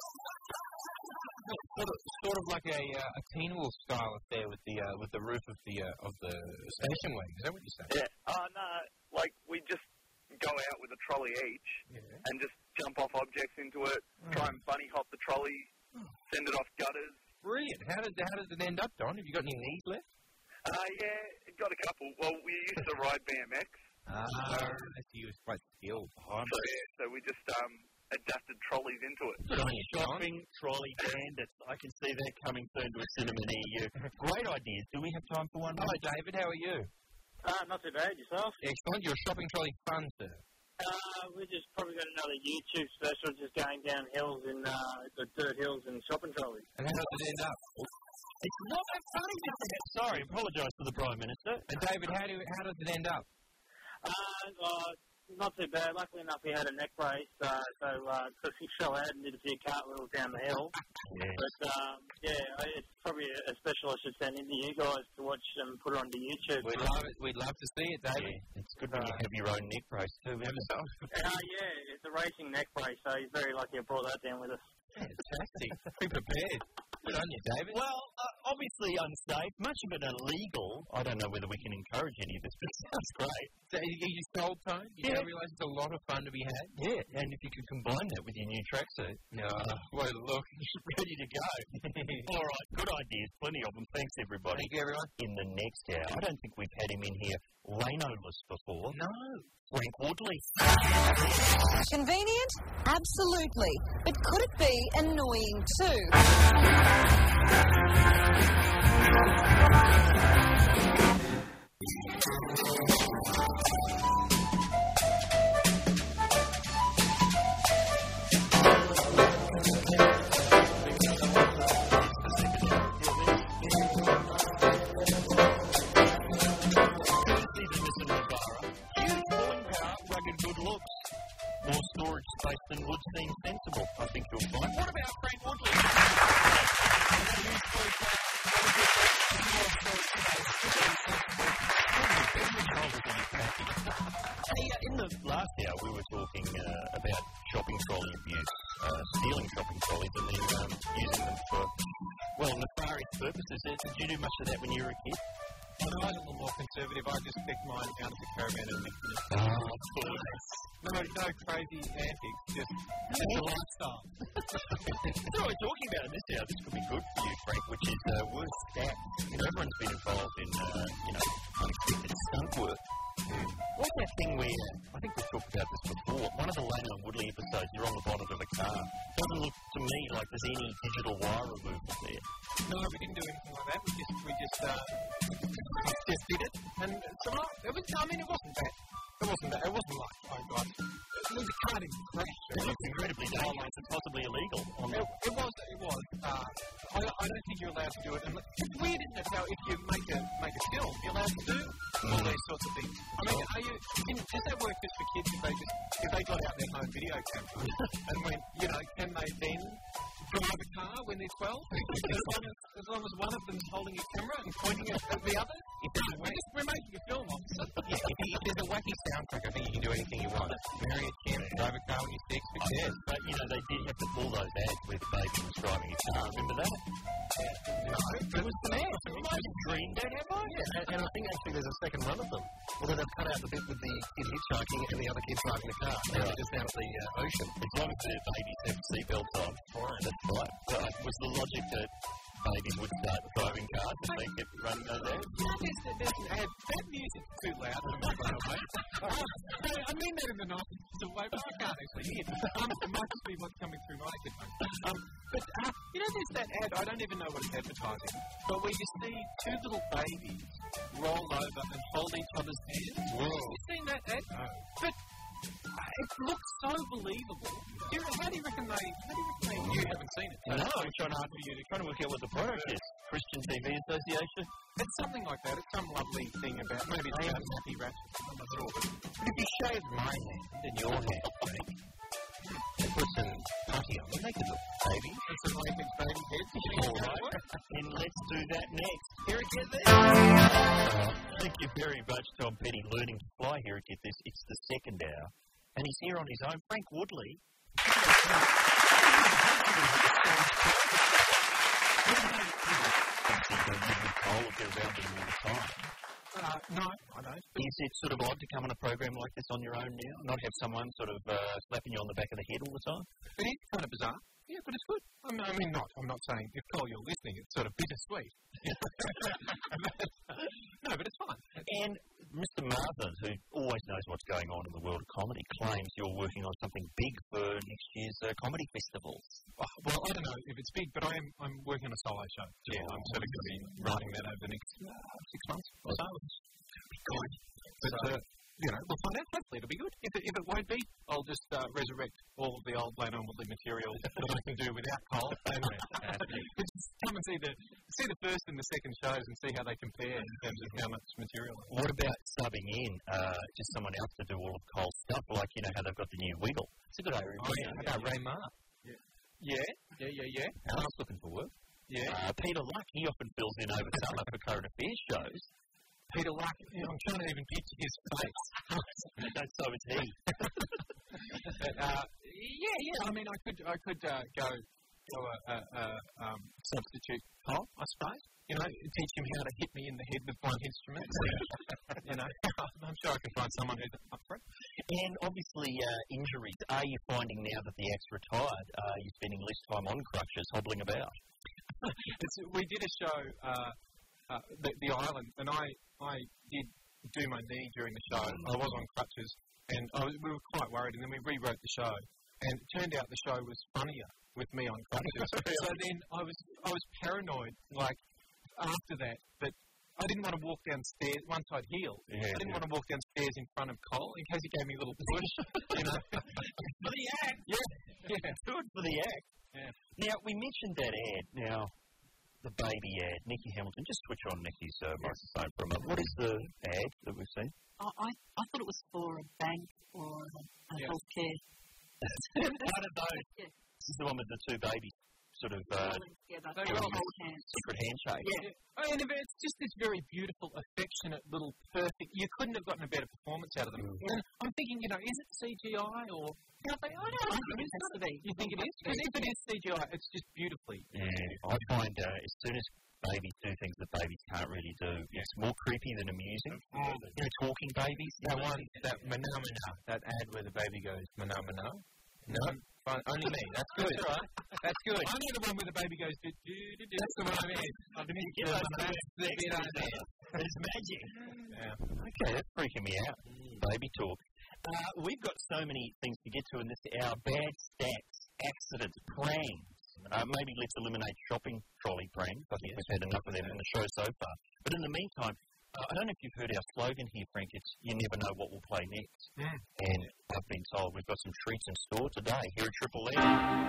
Speaker 3: Sort of, sort of like a, uh, a Teen Wolf style affair with the uh, with the roof of the uh, of the station wagon. Is that what you're saying?
Speaker 8: Yeah. Oh uh, no, like we just go out with a trolley each
Speaker 3: yeah.
Speaker 8: and just jump off objects into it, oh. try and bunny hop the trolley, oh. send it off gutters.
Speaker 3: Brilliant. How did how does it end up, Don? Have you got any knees left?
Speaker 8: Uh, yeah, got a couple. Well, we used to ride B M X.
Speaker 3: Ah, so, he was quite skilled.
Speaker 8: So, yeah, so we just um, adapted trolleys into it.
Speaker 6: Good on you, shopping trolley bandits. I can see that coming soon to a cinema near you. Great ideas. Do we have time for one?
Speaker 3: Hello, David. How are you?
Speaker 12: Uh, not too bad. Yourself?
Speaker 3: Excellent. Your shopping trolley fun, sir.
Speaker 12: Uh, we just probably got another YouTube special just going down hills in uh, the dirt hills and shopping trolleys.
Speaker 3: And how does it end up?
Speaker 6: It's not that funny. Sorry, apologise to the Prime Minister.
Speaker 3: And David, how do how does it end up?
Speaker 12: Uh, uh, not too bad. Luckily enough, he had a neck brace, uh, so because uh, he fell out and did a few cartwheels down the hill.
Speaker 6: Yes.
Speaker 12: But um, yeah, it's probably a special I should send into you guys to watch and put it onto YouTube.
Speaker 3: We'd love it. We'd love to see it, David.
Speaker 6: Yeah, it's good when uh, you have your own neck brace too.
Speaker 3: Have yourself.
Speaker 12: Uh, yeah, it's a racing neck brace, so he's very lucky I brought that down with us.
Speaker 3: Fantastic. Be prepared. Good on you, David.
Speaker 6: Well, uh, obviously unsafe, much of it illegal. I don't know whether we can encourage any of this, but it sounds great.
Speaker 3: So you, you sold, Tone? You
Speaker 6: yeah.
Speaker 3: don't realise it's a lot of fun to be had?
Speaker 6: Yeah, and if you could combine that with your new tracksuit.
Speaker 3: No, well, look,
Speaker 6: ready to go. All right, good ideas, plenty of them. Thanks, everybody.
Speaker 3: Thank you, everyone.
Speaker 6: In the next hour, I don't think we've had him in here Lano-less before.
Speaker 3: No.
Speaker 6: Frank Woodley.
Speaker 13: Convenient? Absolutely. But could it be annoying too?
Speaker 6: More storage space than would seem sensible, I think you'll find. What about Frank Woodley? Hey, uh, in the last hour, we were talking uh, about shopping trolley abuse, uh, stealing shopping trolleys and then um, using them for, well, nefarious purposes. Did you do much of that when you were a kid?
Speaker 3: When I was a little more conservative, I just picked mine out of the caravan and mixed it.
Speaker 6: Oh, of course. No, no crazy antics, just a lifestyle.
Speaker 1: So we're talking about this now. This could be good for you, Frank, which is uh, worst stats. You know, everyone's been involved in, uh, you know, unexpected stunt work. What's that thing where, I think we've talked about this before, one of the Leno and Woodley episodes, you're on the bonnet of a car. Doesn't look to me like there's any digital wire removal there.
Speaker 6: No, we didn't do anything like that. We just, we just, uh, just did it. And so, it was, I mean, it wasn't bad. It wasn't that. It wasn't like, oh God, the car didn't crash.
Speaker 1: It looks incredibly dangerous and possibly illegal. On
Speaker 6: it, it was, it was. Uh, I, I don't think you're allowed to do it. And it's weird, isn't it, how if you make a make a film, you're allowed to do all these sorts of things. I mean, are you? Can, does that work just for kids if they just if they got out their home video camera and went, you know, can they then drive a car when they're twelve? as, long as, as long as one of them's holding a camera and pointing it at the other, if we're, just, we're making a film, officer.
Speaker 3: Yeah, if, you, if there's a wacky soundtrack, I think you can do anything you want. Marry a kid, drive a car when you're six, but
Speaker 1: yes. But, you know, they did have to pull those ads where the baby was driving a car. Remember that?
Speaker 6: Yeah. No, it was the man.
Speaker 1: I dreamed that, have I?
Speaker 6: Yeah, and, and I think actually there's a second run of them. Although they've cut out the bit with the kid hitchhiking and the other kid driving the car. Now they're just down at the uh, ocean.
Speaker 1: As long as the babies have seatbelts on. Fine. That's right. But was the logic that babies would start driving cars and they kept running those ads?
Speaker 6: No, there's, there's an ad. That music's too loud for me, by the way. I mean that in the nicest of way, but I can't actually hear it. Um, it might just be what's coming through my headphones. Um, but, uh, you know, there's that ad, I don't even know what it's advertising, but where you see two little babies roll over and hold each other's hands. Whoa. Have you seen that ad? No. But it looks so believable. Do you, how do you reckon they... How do you reckon they... You haven't seen it.
Speaker 1: No, I'm trying to, you, trying to work out what the product is. Christian T V Association?
Speaker 6: It's something like that. It's some lovely thing about... Maybe it's about happy ratchet. I'm not sure.
Speaker 1: But if you shaved my hand and your hand, Frank, and put some putty on them, they could look baby.
Speaker 6: And some Olympic baby heads.
Speaker 1: All right. And let's do that next. Here it is. Thank you very much, Tom Petty, learning to fly here at Get This. It's the second hour. And he's here on his own. Frank Woodley.
Speaker 6: Uh, no, I don't.
Speaker 1: Is it sort of odd to come on a program like this on your own now? Not have someone sort of uh, slapping you on the back of the head all the time?
Speaker 6: It is kind of bizarre. Yeah, but it's good. I mean, I mean not. I'm not saying, if Cole, you're listening, it's sort of bittersweet. No, but it's fine.
Speaker 1: And Mister Martha, who always knows what's going on in the world of comedy, claims you're working on something big for next year's uh, comedy festival.
Speaker 6: Oh, well, I don't know if it's big, but I am, I'm working on a solo show. Yeah, I'm sort of going to be writing that over the next uh, six months or so. It'll be good. But, so, uh, you know, we'll find out. Hopefully it'll be good. If it, if it won't be, I'll just uh, resurrect all of the old Leno and Woodley material that I can do without Cole. Anyway, just come and see the see the first and the second shows and see how they compare in terms of how much material.
Speaker 1: What about subbing in uh, just someone else to do all of Cole's stuff, like, you know, how they've got the new Wiggle? It's a good area.
Speaker 6: Oh, yeah. How about Ray Marr? Yeah. Yeah, yeah, yeah, yeah.
Speaker 1: Alan's looking for work.
Speaker 6: Yeah.
Speaker 1: Uh, Peter Luck, he often fills in over summer for current affairs shows.
Speaker 6: Peter Luck, you know, I'm trying to even picture his face.
Speaker 1: That's so is he.
Speaker 6: But, uh, yeah, yeah. I mean, I could, I could uh, go go a, a, a um, substitute Cole, I suppose. You know, teach him how to hit me in the head with one instrument. You know, I'm sure I can find someone who's up for it.
Speaker 1: And obviously, uh, injuries. Are you finding now that the act's retired, uh, you're spending less time on crutches, hobbling about?
Speaker 6: It's, we did a show. Uh, Uh, the, the island, and I, I did do my knee during the show. I was on crutches, and I was, we were quite worried, and then we rewrote the show, and it turned out the show was funnier with me on crutches. So then I was, I was paranoid, like, after that, that I didn't want to walk downstairs, once I'd healed,
Speaker 1: yeah,
Speaker 6: I didn't
Speaker 1: yeah.
Speaker 6: want to walk downstairs in front of Cole, in case he gave me a little push, you know.
Speaker 1: For the act!
Speaker 6: Yeah, yeah.
Speaker 1: Good for the act.
Speaker 6: Yeah.
Speaker 1: Now, we mentioned that ad. Now, the baby ad, Nikki Hamilton. Just switch on Nikki's uh, microphone for a moment. What is the ad that we've seen?
Speaker 14: Oh, I, I thought it was for a bank or a, a
Speaker 6: yeah.
Speaker 14: healthcare.
Speaker 1: One of those.
Speaker 14: Yeah.
Speaker 1: This is the one with the two babies. sort of uh,
Speaker 14: They roll hands.
Speaker 1: secret handshake.
Speaker 3: Yeah. Oh, and it's just this very beautiful, affectionate little perfect. You couldn't have gotten a better performance out of them.
Speaker 1: Mm.
Speaker 3: And I'm thinking, you know, is it C G I or? You know, I don't know. It has to be. You think it is? Because if it is C G I, it's just beautifully.
Speaker 1: Yeah, I find uh, as soon as babies do things that babies can't really do, it's more creepy than amusing.
Speaker 3: Mm.
Speaker 1: You know, talking babies.
Speaker 3: That one, that mana mana, that ad where the baby goes mana mana. No, fine, only me. That's good. That's all right. That's good. I know the one where the baby goes do do do do. That's the one I mean. I've been
Speaker 1: Yeah, that's the bit on there. It's magic.
Speaker 3: Yeah.
Speaker 1: Okay, that's freaking me out. Baby talk. Uh, we've got so many things to get to in this hour. Bad stats, accidents, pranks. Uh, maybe let's eliminate shopping trolley pranks. I think we've had enough of them in the show so far. But in the meantime, uh, I don't know if you've heard our slogan here, Frank. It's you never know what we'll play next.
Speaker 3: Mm.
Speaker 1: And I've been told we've got some treats in store today here at Triple M.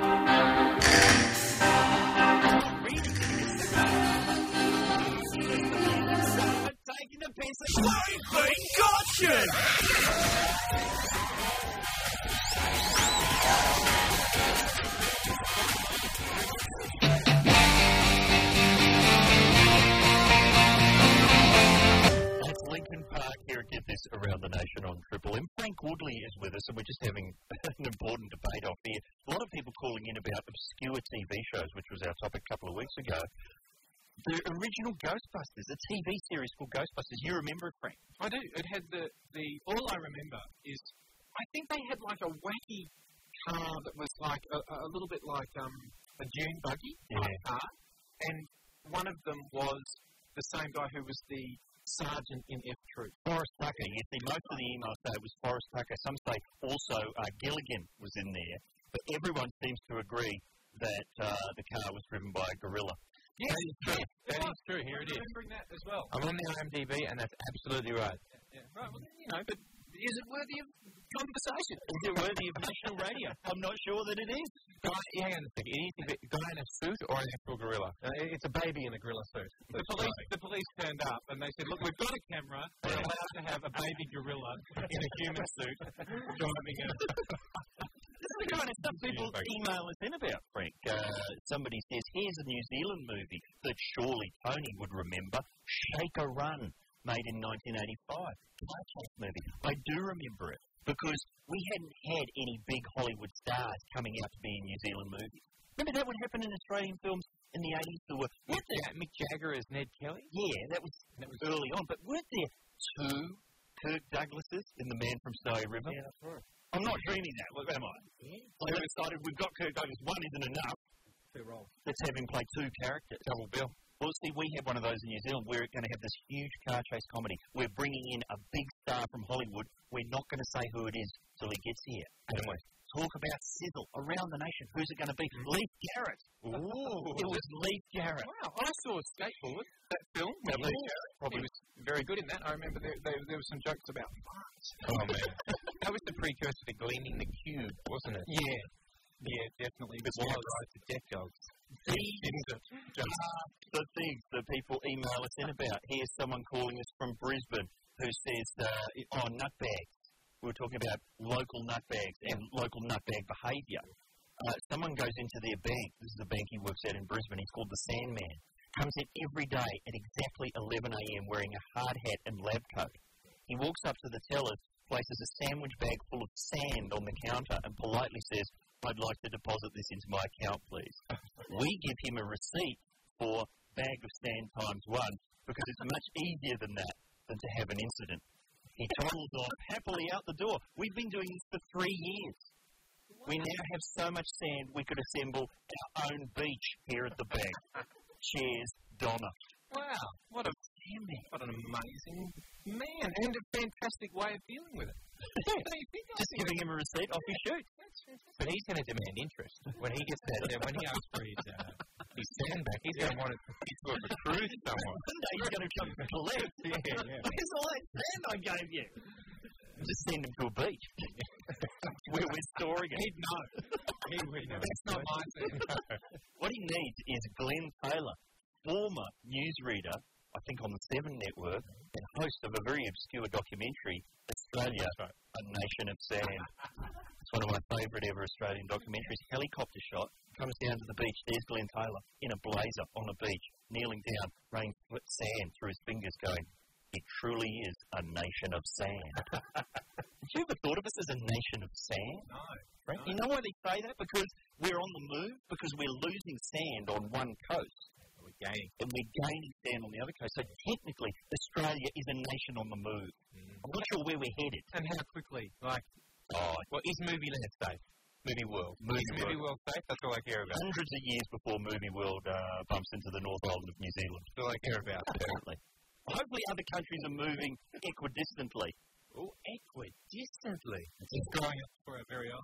Speaker 1: Taking the piss of Chloe Gotcha! That's Lincoln Park here at Get This Around the Nation on Triple M. Frank Woodley is with us, and we're just having an important debate off here. A lot of people calling in about obscure T V shows, which was our topic a couple of weeks ago. The original Ghostbusters, a T V series called Ghostbusters. You remember it, Frank?
Speaker 3: I do. It had the, the all I remember is I think they had like a wacky car that was like a, a little bit like um, a dune buggy type
Speaker 1: Yeah.
Speaker 3: car, and one of them was the same guy who was the sergeant in F Troop.
Speaker 1: Forrest Tucker. You see, most of the emails say it was Forrest Tucker. Some say also uh, Gilligan was in there, but everyone seems to agree that uh, the car was driven by a gorilla.
Speaker 3: Yes, that is true. That is true. Here it is. I'm remembering that as well. I'm on the I M D B, and that's absolutely right. Yeah, yeah. Right. Well, you know, but is it worthy of conversation?
Speaker 1: Is it worthy of national radio? I'm not sure that it is.
Speaker 3: Guy, hang on a second. Is it a guy in a suit or an actual gorilla? Uh, it's a baby in a gorilla suit. The police, the police turned up and they said, "Look, we've got a camera. We're allowed to have a baby gorilla in a human suit driving a."
Speaker 1: This is the kind of stuff people email us in about, Frank. Uh, somebody says, here's a New Zealand movie that surely Tony would remember, Shake a Run, made in nineteen eighty-five. Car chase movie. I do remember it because we hadn't had any big Hollywood stars coming out to be in New Zealand movies. Remember that would happen in Australian films in the eighties? There were, weren't there,
Speaker 3: Mick Jagger as Ned Kelly?
Speaker 1: Yeah, that was, that was early on. But weren't there two Kirk Douglases in The Man from Snowy River?
Speaker 3: Yeah, that's right.
Speaker 1: I'm not dreaming that, look, am I? Yeah. So we decided we've got Kirk Douglas, one isn't enough.
Speaker 3: Two roles.
Speaker 1: Let's have him play two characters.
Speaker 3: Double bill.
Speaker 1: Well, see, we have one of those in New Zealand. We're going to have this huge car chase comedy. We're bringing in a big star from Hollywood. We're not going to say who it is till he gets here. And we talk about sizzle around the nation. Who's it going to be? Mm-hmm. Leif Garrett.
Speaker 3: Ooh.
Speaker 1: It was Leif Garrett.
Speaker 3: Wow, I saw Skateboard, that film. Yeah, Leif Garrett. Probably was very good in that. I remember there, there, there were some jokes about farts. Oh, man. That was the precursor to Gleaming the Cube, wasn't it? Yeah. Yeah, definitely. It was right to Death Dogs.
Speaker 1: These are the things that people email us in about. Here's someone calling us from Brisbane who says, uh, oh, nutbags. We were talking about local nutbags and local nutbag behaviour. Uh, someone goes into their bank. This is a bank he works at in Brisbane. He's called the Sandman. Comes in every day at exactly eleven a.m. wearing a hard hat and lab coat. He walks up to the teller, places a sandwich bag full of sand on the counter and politely says, I'd like to deposit this into my account, please. We give him a receipt for bag of sand times one because it's much easier than that than to have an incident. He toddles off happily out the door. We've been doing this for three years. We now have so much sand we could assemble our own beach here at the bank. Cheers, Donna.
Speaker 3: Wow, what a what an amazing man and a fantastic way of dealing with it.
Speaker 1: Just giving him a receipt off his shoot.
Speaker 3: But he's going to demand interest when he gets that. When he asks for his, uh, his sand back, he's going to want it to have a cruise somewhere.
Speaker 1: One day he's going to come and collect.
Speaker 3: Yeah, yeah.
Speaker 1: Where's all that sand I gave you? Just send him to a beach where we're storing it.
Speaker 3: He'd know. He would know. That's not my thing.
Speaker 1: What he needs is Glenn Taylor, former newsreader, I think on the Seven Network, and host of a very obscure documentary, Australia, right. A Nation of Sand. It's one of my favourite ever Australian documentaries. Helicopter shot, comes down to the beach. There's Glenn Taylor in a blazer on the beach, kneeling down, rain sand through his fingers, going, "It truly is a nation of sand." Have you ever thought of us as a nation of sand?
Speaker 6: No.
Speaker 1: Right? No. You know why they say that? Because we're on the move, because we're losing sand on one coast.
Speaker 3: We're gaining.
Speaker 1: And we're gaining sand on the other coast. So technically, Australia is a nation on the move. Mm. I'm not sure where we're headed.
Speaker 3: And how quickly? Like,
Speaker 1: oh,
Speaker 3: well, is Movie Land safe? Movie World.
Speaker 1: Movie
Speaker 3: is Movie World safe? That's all I care about.
Speaker 1: Hundreds of years before Movie World uh, bumps into the North Island of New Zealand.
Speaker 3: That's all I care about.
Speaker 1: Apparently. Hopefully other countries are moving equidistantly.
Speaker 3: Oh, equidistantly. It's growing up for our very own.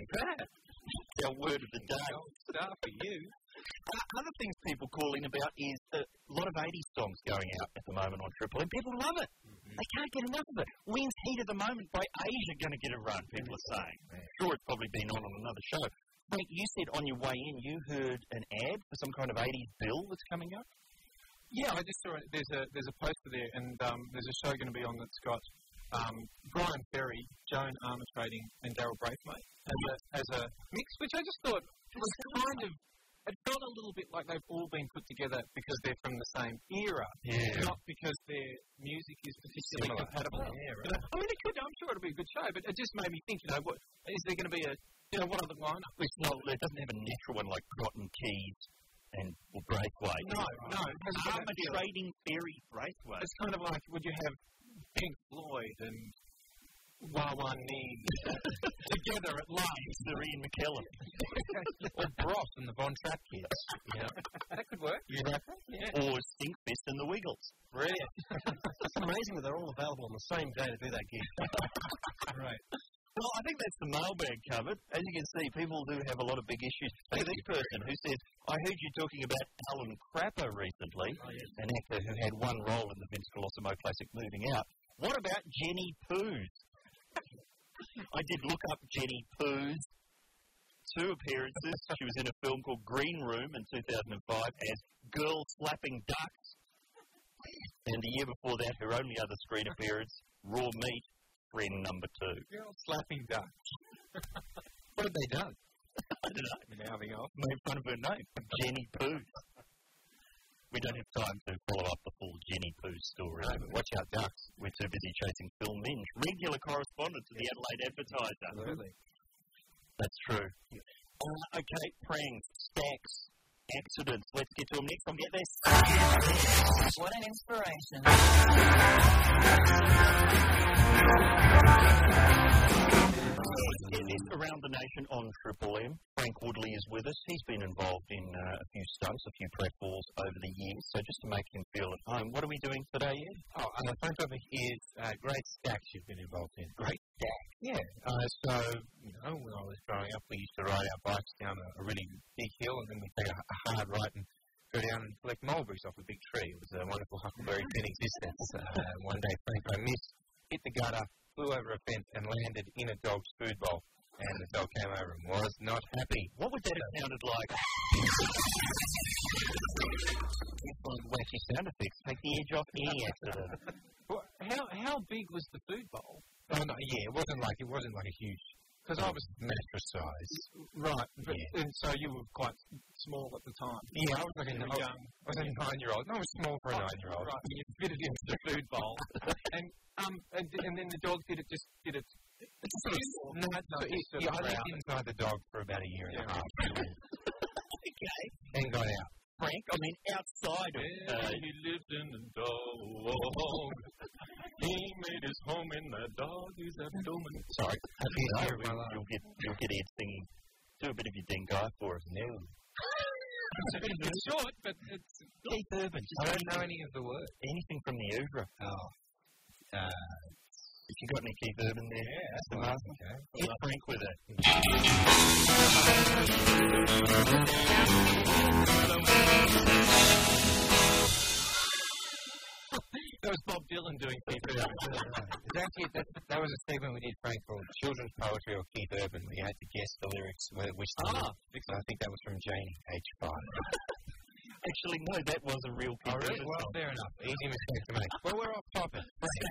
Speaker 1: That's our word of the day.
Speaker 3: Star for you.
Speaker 1: Uh, other things people call in about is a lot of eighties songs going out at the moment on Triple M. People love it. Mm-hmm. They can't get enough of it. Wings Heat of the Moment by Asia going to get a run, people are saying. I'm sure it's probably been on on another show. Frank, you said on your way in you heard an ad for some kind of eighties bill that's coming up?
Speaker 3: Yeah, I just saw it. There's a, there's a poster there, and um, there's a show going to be on that's got um, Brian Ferry, Joan Armatrading, and Daryl Braithwaite as a, as a mix, which I just thought was kind of, it felt a little bit like they've all been put together because they're from the same era,
Speaker 1: yeah.
Speaker 3: not because their music is particularly
Speaker 1: Similar.
Speaker 3: compatible.
Speaker 1: Yeah, right.
Speaker 3: But, I mean, it could, I'm sure it'll be a good show, but it just made me think, you know, what is there going to be a, you know, what other lineup?
Speaker 1: It's not, it doesn't have a natural one like Cotton Keys and well, Braithwaite.
Speaker 3: No, no.
Speaker 1: Armatrading Ferry Braithwaite.
Speaker 3: It's kind of like, would you have Pink Floyd and Wawa Nee together at last?
Speaker 1: Sir Ian McKellen.
Speaker 3: Or Bros and the Von Trapp Kids. You know? That could work.
Speaker 1: You reckon? Yeah. Or Stinkfist and the Wiggles.
Speaker 3: Brilliant.
Speaker 6: It's amazing that they're all available on the same day to do that gig.
Speaker 3: Right.
Speaker 1: Well, I think that's the mailbag covered. As you can see, people do have a lot of big issues. Look at this person who says, I heard you talking about Alan Crapper recently, oh, yes. an actor who had one role in the Vince Colosimo classic Moving Out. What about Jenny Poos? I did look up Jenny Poos. Two appearances. She was in a film called Green Room in two thousand five as Girl Slapping Ducks. And the year before that, her only other screen appearance, Raw Meat, Friend Number Two.
Speaker 3: Girl Slapping Ducks. What have they done?
Speaker 1: I don't know.
Speaker 3: Mouthing off.
Speaker 1: Made fun of her name, Jenny Poos. We don't have time to follow up the full Jenny Poos story.
Speaker 3: No, but watch out, Ducks.
Speaker 1: We're too busy chasing Phil Minge, regular correspondent to the Adelaide Advertiser.
Speaker 3: Absolutely.
Speaker 1: That's true. Uh, okay, pranks, stacks, accidents. Let's get to them next. I'll get this.
Speaker 14: What an inspiration.
Speaker 1: It is Around the Nation on Triple M. Frank Woodley is with us. He's been involved in uh, a few stunts, a few pratfalls over the years. So just to make him feel at home, what are we doing today, Ed?
Speaker 3: Oh, and the front topic is uh, great stacks you've been involved in.
Speaker 1: Great stacks?
Speaker 3: Yeah. Uh, so, you know, when I was growing up, we used to ride our bikes down a, a really big hill, and then we'd take a, a hard right and go down and collect mulberries off a big tree. It was a wonderful Huckleberry Finn existence. Uh, one day, Frank, I missed, hit the gutter, flew over a fence, and landed in a dog's food bowl. And the dog came over and was not happy.
Speaker 1: What would that have sounded like? Wacky sound effects. Take the edge off any accident.
Speaker 3: Well, how how big was the food bowl? Oh no, yeah, it wasn't like it wasn't like a huge. Because I was mattress size. Right, but, yeah. And so you were quite small at the time.
Speaker 1: Yeah, I was like a,
Speaker 3: I was, young. I was a nine-year-old. No, I was small for a nine-year-old.
Speaker 1: Right,
Speaker 3: you fit it into the food bowl, and um, and, and then the dog did it. Just did it. It's sort of no, no, it, sort yeah, of I lived inside the dog for about a year and yeah. a half.
Speaker 1: Okay,
Speaker 3: and got out.
Speaker 1: Frank, I mean outside of.
Speaker 3: Uh, he lived in the dog. He made his home in the dog's abdomen.
Speaker 1: Sorry, happy to hear you'll, you'll get you'll get Ed singing. Do a bit of your ding guy for us. No.
Speaker 3: It's short, but it's
Speaker 1: Keith Urban.
Speaker 3: I don't know any of the words.
Speaker 1: Anything from the oeuvre.
Speaker 3: Oh. Uh,
Speaker 1: if you got any Keith Urban there,
Speaker 3: yeah, that's
Speaker 1: awesome. Okay. Hit Frank with it.
Speaker 3: That was Bob Dylan doing Keith Urban. Actually, that, that was a segment we did, Frank, called Children's Poetry or Keith Urban. We had to guess the lyrics, which ah, I think that was from Janie, H five.
Speaker 1: Actually, no, that was a real
Speaker 3: Oh, really?
Speaker 1: Rivers
Speaker 3: Well,
Speaker 1: song.
Speaker 3: fair enough. Easy mistake to make. Well, we're off topic.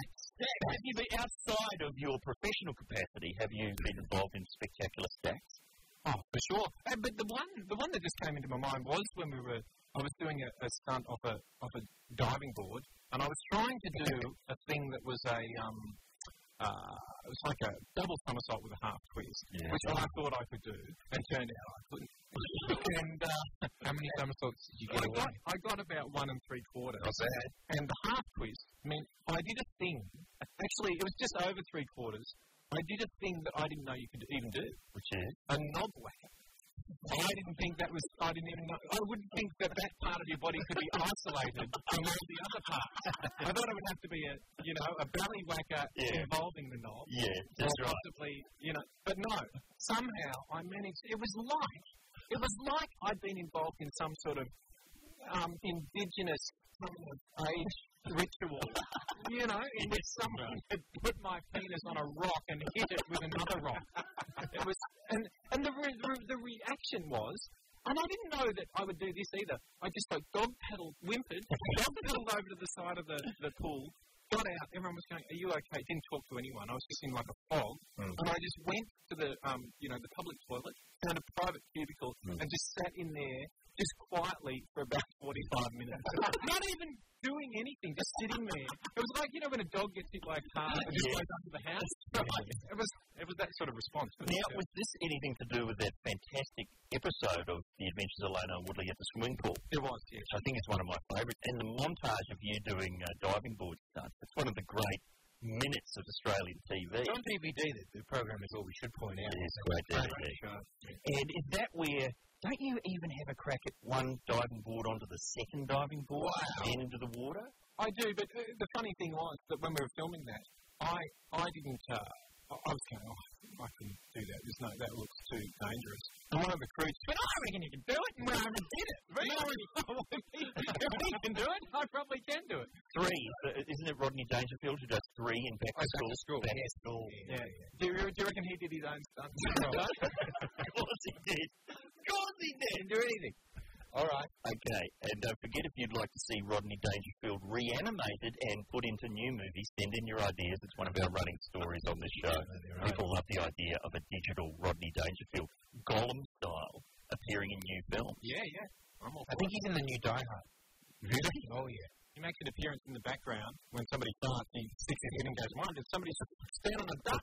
Speaker 1: Have you been outside of your professional capacity? Have you been involved in spectacular stacks?
Speaker 3: Oh, for sure. Uh, but the one, the one that just came into my mind was when we were. I was doing a, a stunt off a off a diving board, and I was trying to do a thing that was a um, uh, it was like a double somersault with a half twist,
Speaker 1: Yeah.
Speaker 3: which I thought I could do, and turned out I couldn't. and uh,
Speaker 6: How many somersaults did you get
Speaker 3: I
Speaker 6: away?
Speaker 3: got, I got about one and three quarters.
Speaker 6: Not bad.
Speaker 3: And the half twist meant I did a thing. Actually, it was just over three quarters. I did a thing that I didn't know you could even do,
Speaker 1: which is
Speaker 3: a knob whacker. I didn't think that was. I didn't even know. I wouldn't think that that part of your body could be isolated from all the other parts. I thought it would have to be a, you know, a belly whacker
Speaker 1: Yeah.
Speaker 3: involving the knob.
Speaker 1: Yeah, that's
Speaker 3: or
Speaker 1: right.
Speaker 3: possibly, you know, but no. Somehow I managed. It was like it was like I'd been involved in some sort of um, indigenous kind of age ritual. You know, in which someone had put my penis on a rock and hit it with another rock. It was, and and the re, the, the reaction was, and I didn't know that I would do this either. I just like dog paddled, whimpered, dog paddled over to the side of the, the pool, got out. Everyone was going, "Are you okay?" Didn't talk to anyone. I was just in like a fog,
Speaker 1: Mm.
Speaker 3: and I just went to the um, you know, the public toilet, found a private cubicle,
Speaker 1: Mm.
Speaker 3: and just sat in there. Just quietly for about forty-five minutes. Not even doing anything, just sitting there. It was like, you know, when a dog gets hit by a car and just
Speaker 1: Yeah.
Speaker 3: goes under the house. It was it was that sort of response.
Speaker 1: Now, was this anything to do with that fantastic episode of The Adventures of Lona and Woodley at the swimming pool?
Speaker 3: It was, yes.
Speaker 1: Which I think is one of my favourites. And the montage of you doing uh, diving board stunts. It's one of the great minutes of Australian T V.
Speaker 6: On D V D, the, the program is all we should point out.
Speaker 1: It is great D V D. And is that where, don't you even have a crack at one diving board onto the second diving board and into the water?
Speaker 3: I do, but uh, the funny thing was that when we were filming that, I I didn't. Uh, I I was going, oh, I can do that. There's no, that looks too dangerous. And one of the crew just went, I reckon you can do it. And we over did it. Really? If he can do it, I probably can do it.
Speaker 1: Three. Uh, Isn't it Rodney Dangerfield who does three in Back to
Speaker 3: Oh,
Speaker 1: School?
Speaker 3: Back to School.
Speaker 1: Back to
Speaker 3: Yes.
Speaker 1: School.
Speaker 3: Yeah, yeah. Do you, do you reckon he did his own stuff?
Speaker 1: Of course he did. Of course he did.
Speaker 3: Didn't do anything.
Speaker 1: All right. Okay. And don't forget, if you'd like to see Rodney Dangerfield reanimated and put into new movies, send in your ideas. It's one of our running stories on this show. People love the idea of a digital Rodney Dangerfield, Gollum style, appearing in new films.
Speaker 3: Yeah, yeah. I'm all
Speaker 6: I think he's in the new Die Hard.
Speaker 3: Really? Oh, yeah. He makes an appearance in the background when somebody farts. He sticks his head and goes, "Why did somebody stand on a duck?"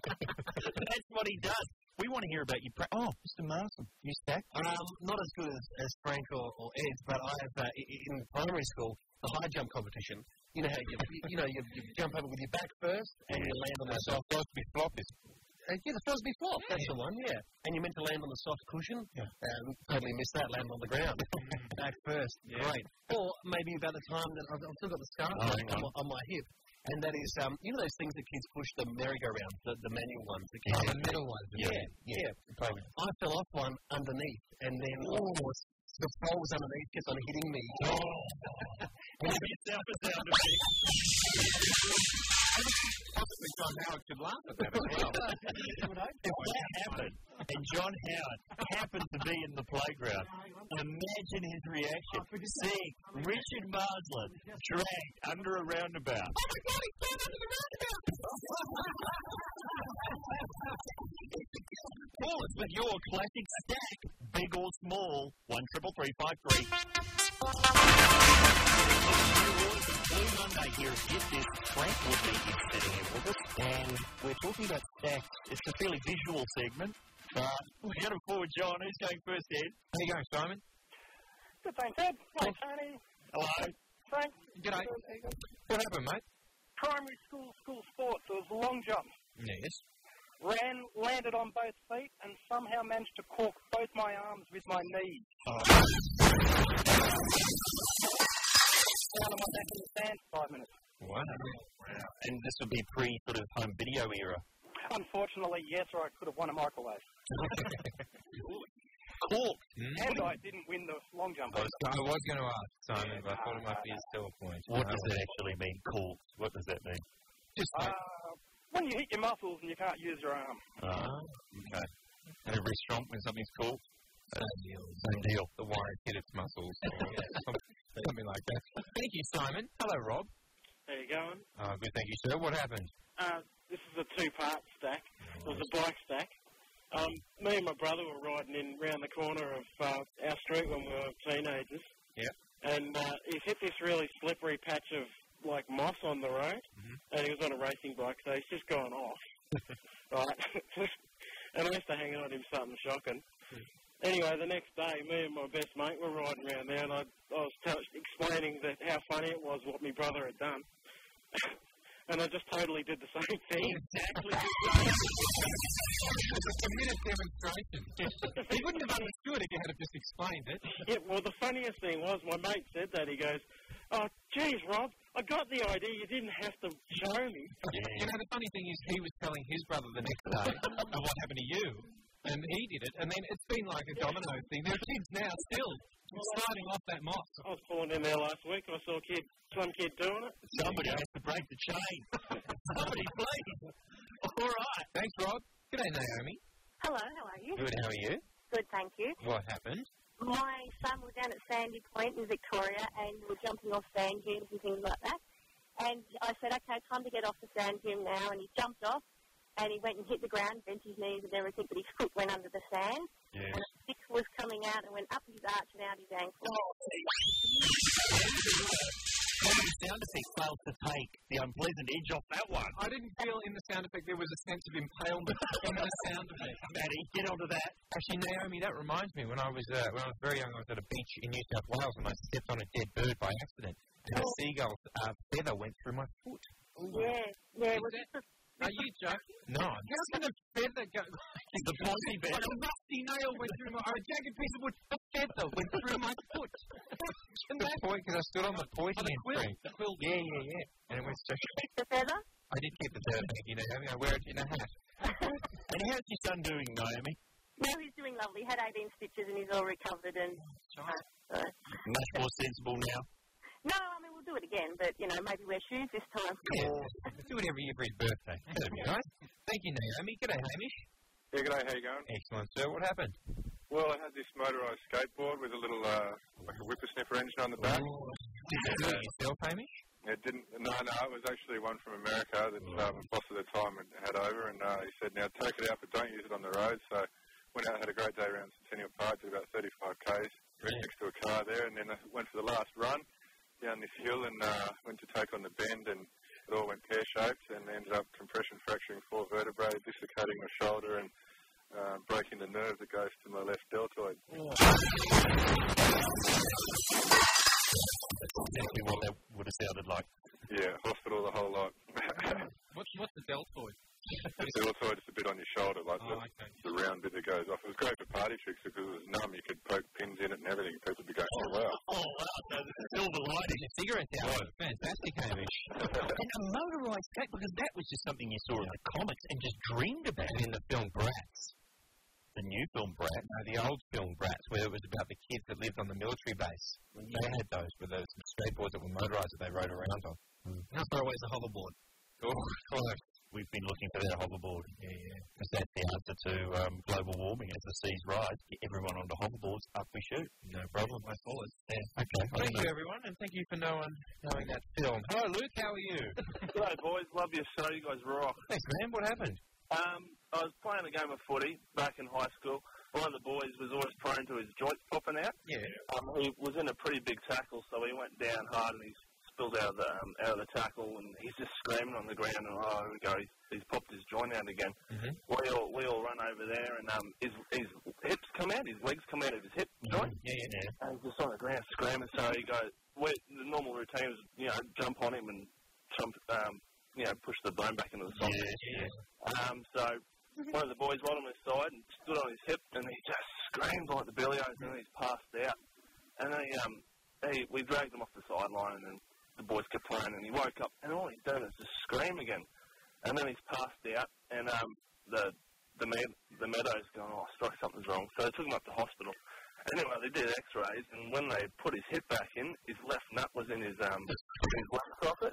Speaker 1: That's what he does. We want to hear about you. Pra- oh, Mister Marsden, you stack?
Speaker 6: Um, not as good as, as Frank or, or Ed, but I have uh, i- in primary school the high jump competition. You know how you you, you know you, you jump over with your back first and you land on the soft.
Speaker 3: Crosby flop is.
Speaker 6: Uh, yeah, the Crosby flop. That's the one. Yeah, and you're meant to land on the soft cushion.
Speaker 3: Yeah.
Speaker 6: Um, totally missed that. Land on the ground. Back first.
Speaker 3: Yeah.
Speaker 6: Great. Or maybe about the time that I've, I've still got the scar
Speaker 1: Oh, hang
Speaker 6: on,
Speaker 1: on.
Speaker 6: my, on my hip. And that is, um, you know those things that kids push, the merry-go-round, the, the manual ones. The, kids
Speaker 3: Oh, the middle ones.
Speaker 6: Yeah, yeah. yeah. I fell off one underneath, and then of course, the pole was underneath kept on hitting me.
Speaker 1: Oh. Give yourself a sound effect.
Speaker 3: Possibly John Howard could laugh at that as well.
Speaker 1: If that happened, and John Howard happened to be in the playground, imagine his reaction. Seeing Richard Marsland dragged under a roundabout.
Speaker 3: Oh my God, he's down under the roundabout!
Speaker 1: Call us with your classic stack, big or small, one triple three five three. Blue Monday here at Get This. Frank Woodley is sitting here with us, and we're talking about stacks. It's a fairly visual segment, but we're going to forward John. Who's going first, Ed?
Speaker 3: How you going, Simon?
Speaker 12: Good, thanks, Ed. Hi, Tony.
Speaker 1: Hello.
Speaker 12: Frank.
Speaker 3: G'day. What happened, mate?
Speaker 12: Primary school school sports. It was a long jump.
Speaker 3: Yes.
Speaker 12: Ran, landed on both feet, and somehow managed to cork both my arms with my knees.
Speaker 3: Oh.
Speaker 12: Down on my back in the sand for five minutes.
Speaker 3: Wow.
Speaker 1: And this would be pre sort of home video era.
Speaker 12: Unfortunately, yes, or I could have won a microwave.
Speaker 1: Cool.
Speaker 12: And I didn't win the long jump.
Speaker 3: I was, I was going to ask, Simon, but I thought it might be a sell point.
Speaker 1: What does that actually mean, cool? What does that mean?
Speaker 3: Just
Speaker 12: Uh,
Speaker 3: like,
Speaker 12: when you hit your muscles and you can't use your arm.
Speaker 1: Ah, okay. At a restaurant when something's cool?
Speaker 3: Same deal. Same deal. The wires hit its muscles. Something like that. Thank you, Simon. Hello, Rob.
Speaker 15: How you going?
Speaker 3: Oh, good, thank you, sir. What happened?
Speaker 15: Uh, this is a two-part stack. It was a bike stack. Um, me and my brother were riding in round the corner of uh, our street when we were teenagers.
Speaker 3: Yeah.
Speaker 15: And uh, he's hit this really slippery patch of, like, moss on the road.
Speaker 3: Mm-hmm.
Speaker 15: And he was on a racing bike, so he's just gone off. Right? And I used to hang on him something shocking.
Speaker 3: Mm.
Speaker 15: Anyway, the next day, me and my best mate were riding around there, and I, I was t- explaining that how funny it was what my brother had done. And I just totally did the same thing.
Speaker 3: Exactly the same. It was a committed demonstration. He wouldn't have understood if you had just explained it.
Speaker 15: Yeah, well, the funniest thing was my mate said that. He goes, "Oh, geez, Rob, I got the idea. You didn't have to show me."
Speaker 3: Yeah. You know, the funny thing is he was telling his brother the next day of what happened to you. And he did it, and then it's been like a domino thing. There are kids now still sliding off that moss.
Speaker 15: I was pulling in there last week, and I saw a kid, some kid doing it.
Speaker 1: Somebody has to break the chain. Somebody, please. All right.
Speaker 3: Thanks, Rob. G'day, Naomi.
Speaker 11: Hello, how are you?
Speaker 3: Good, how are you?
Speaker 11: Good, thank you.
Speaker 3: What happened?
Speaker 11: My son was down at Sandy Point in Victoria, and we were jumping off sand dunes and things like that. And I said, okay, time to get off the sand dune now, and he jumped off. And he went and hit the ground, bent his knees and everything, but his foot went under the sand.
Speaker 3: Yeah.
Speaker 11: And a stick was coming out and went up his arch and out his ankle.
Speaker 1: How did the sound effect fail to take the unpleasant edge off that one?
Speaker 3: I didn't feel in the sound effect there was a sense of impalement in the sound effect.
Speaker 1: Maddie, get onto that.
Speaker 3: Actually, Naomi, that reminds me, when I was uh, when I was very young, I was at a beach in New South Wales and I stepped on a dead bird by accident. And a seagull's uh, feather went through my foot.
Speaker 11: Yeah, yeah. It was
Speaker 3: that, are you joking? No. How can a feather go?
Speaker 1: The pointy bit.
Speaker 3: Like a rusty nail went through my... Or a jagged piece of wood, a feather went through my foot. And that point, because I stood on the pointy end string. The quilt. Yeah, yeah, yeah. And it went straight...
Speaker 11: keep the feather?
Speaker 3: I did keep the feather, thank you, Naomi. I wear it in a hat.
Speaker 1: And how's your son doing, Naomi?
Speaker 11: No, he's doing lovely. He had eighteen stitches and he's all recovered. And uh,
Speaker 1: much more sensible now.
Speaker 11: No, I mean, we'll do it again, but, you know, maybe wear shoes this time.
Speaker 3: Yeah, do it every year for his birthday. That'd be nice. Thank you, Naomi. G'day, Hamish.
Speaker 16: Yeah, g'day, how you going?
Speaker 3: Excellent, sir. What happened?
Speaker 16: Well, I had this motorised skateboard with a little, uh, like a whippersnapper engine on the back.
Speaker 3: Oh. Did you do it yourself, Hamish?
Speaker 16: It didn't, no, no, it was actually one from America that um, the boss at the time had, had over, and uh, he said, now take it out, but don't use it on the road. So went out, had a great day around Centennial Park, did about thirty-five kays
Speaker 3: Brilliant.
Speaker 16: Next to a car there, and then I went for the last run down this hill and uh, went to take on the bend, and it all went pear-shaped and ended up compression fracturing four vertebrae, dislocating my shoulder and uh, breaking the nerve that goes to my left deltoid.
Speaker 1: That's exactly what that would have sounded like.
Speaker 16: Yeah, hospital the whole lot.
Speaker 3: what's, what's the deltoid?
Speaker 16: The deltoid is a bit on your shoulder, like
Speaker 3: oh,
Speaker 16: the,
Speaker 3: okay.
Speaker 16: the round bit that goes off. It was great for party tricks because it was numb. You could poke pins in it and everything. People would be going, oh, wow.
Speaker 1: Oh, wow. So the silver lining.
Speaker 3: The cigarette out. Fantastic, Hamish.
Speaker 1: And a motorised cat, because that was just something you saw in the comics and just dreamed about.
Speaker 3: And in the film Bratz.
Speaker 1: The new film Bratz?
Speaker 3: No, the old film Bratz, where it was about the kids that lived on the military base. Mm-hmm. They had those with those skateboards that were motorised that they rode around on.
Speaker 6: Mm. How far away is the hoverboard?
Speaker 3: Oh, close.
Speaker 1: We've been looking for that hoverboard.
Speaker 3: Yeah, yeah.
Speaker 1: Because that's the answer to um, global warming. As the seas rise, get everyone onto hoverboards, up we shoot.
Speaker 3: No problem, I follow it.
Speaker 1: Yeah. Okay.
Speaker 3: Thank you, everyone, and thank you for knowing, knowing that film. Hello, Luke, how are you?
Speaker 17: Hello, boys. Love your show. You guys rock.
Speaker 3: Thanks, man. What happened?
Speaker 17: Um, I was playing a game of footy back in high school. One of the boys was always prone to his joints popping out.
Speaker 3: Yeah.
Speaker 17: Um, he was in a pretty big tackle, so he went down hard and he's spilled out of the um, out of the tackle, and he's just screaming on the ground. And oh, here we go! He's, he's popped his joint out again.
Speaker 3: Mm-hmm.
Speaker 17: We all we all run over there, and um, his his hips come out, his legs come out of his hip joint.
Speaker 3: Yeah, yeah, yeah.
Speaker 17: And he's just on the ground screaming. So he goes. We, the normal routine is, you know, jump on him and jump, um, you know, push the bone back into the socket.
Speaker 3: Yeah, yeah.
Speaker 17: Um, so one of the boys right on his side and stood on his hip, and he just screamed like the billios, and then he's passed out. And then he, um, he, we dragged him off the sideline, and then the boys kept playing, and he woke up, and all he's done is just scream again. And then he's passed out, and um, the the med, the meadows going, oh, strike, something's wrong. So they took him up to hospital. Anyway, they did X-rays, and when they put his hip back in, his left nut was in his um in his left socket.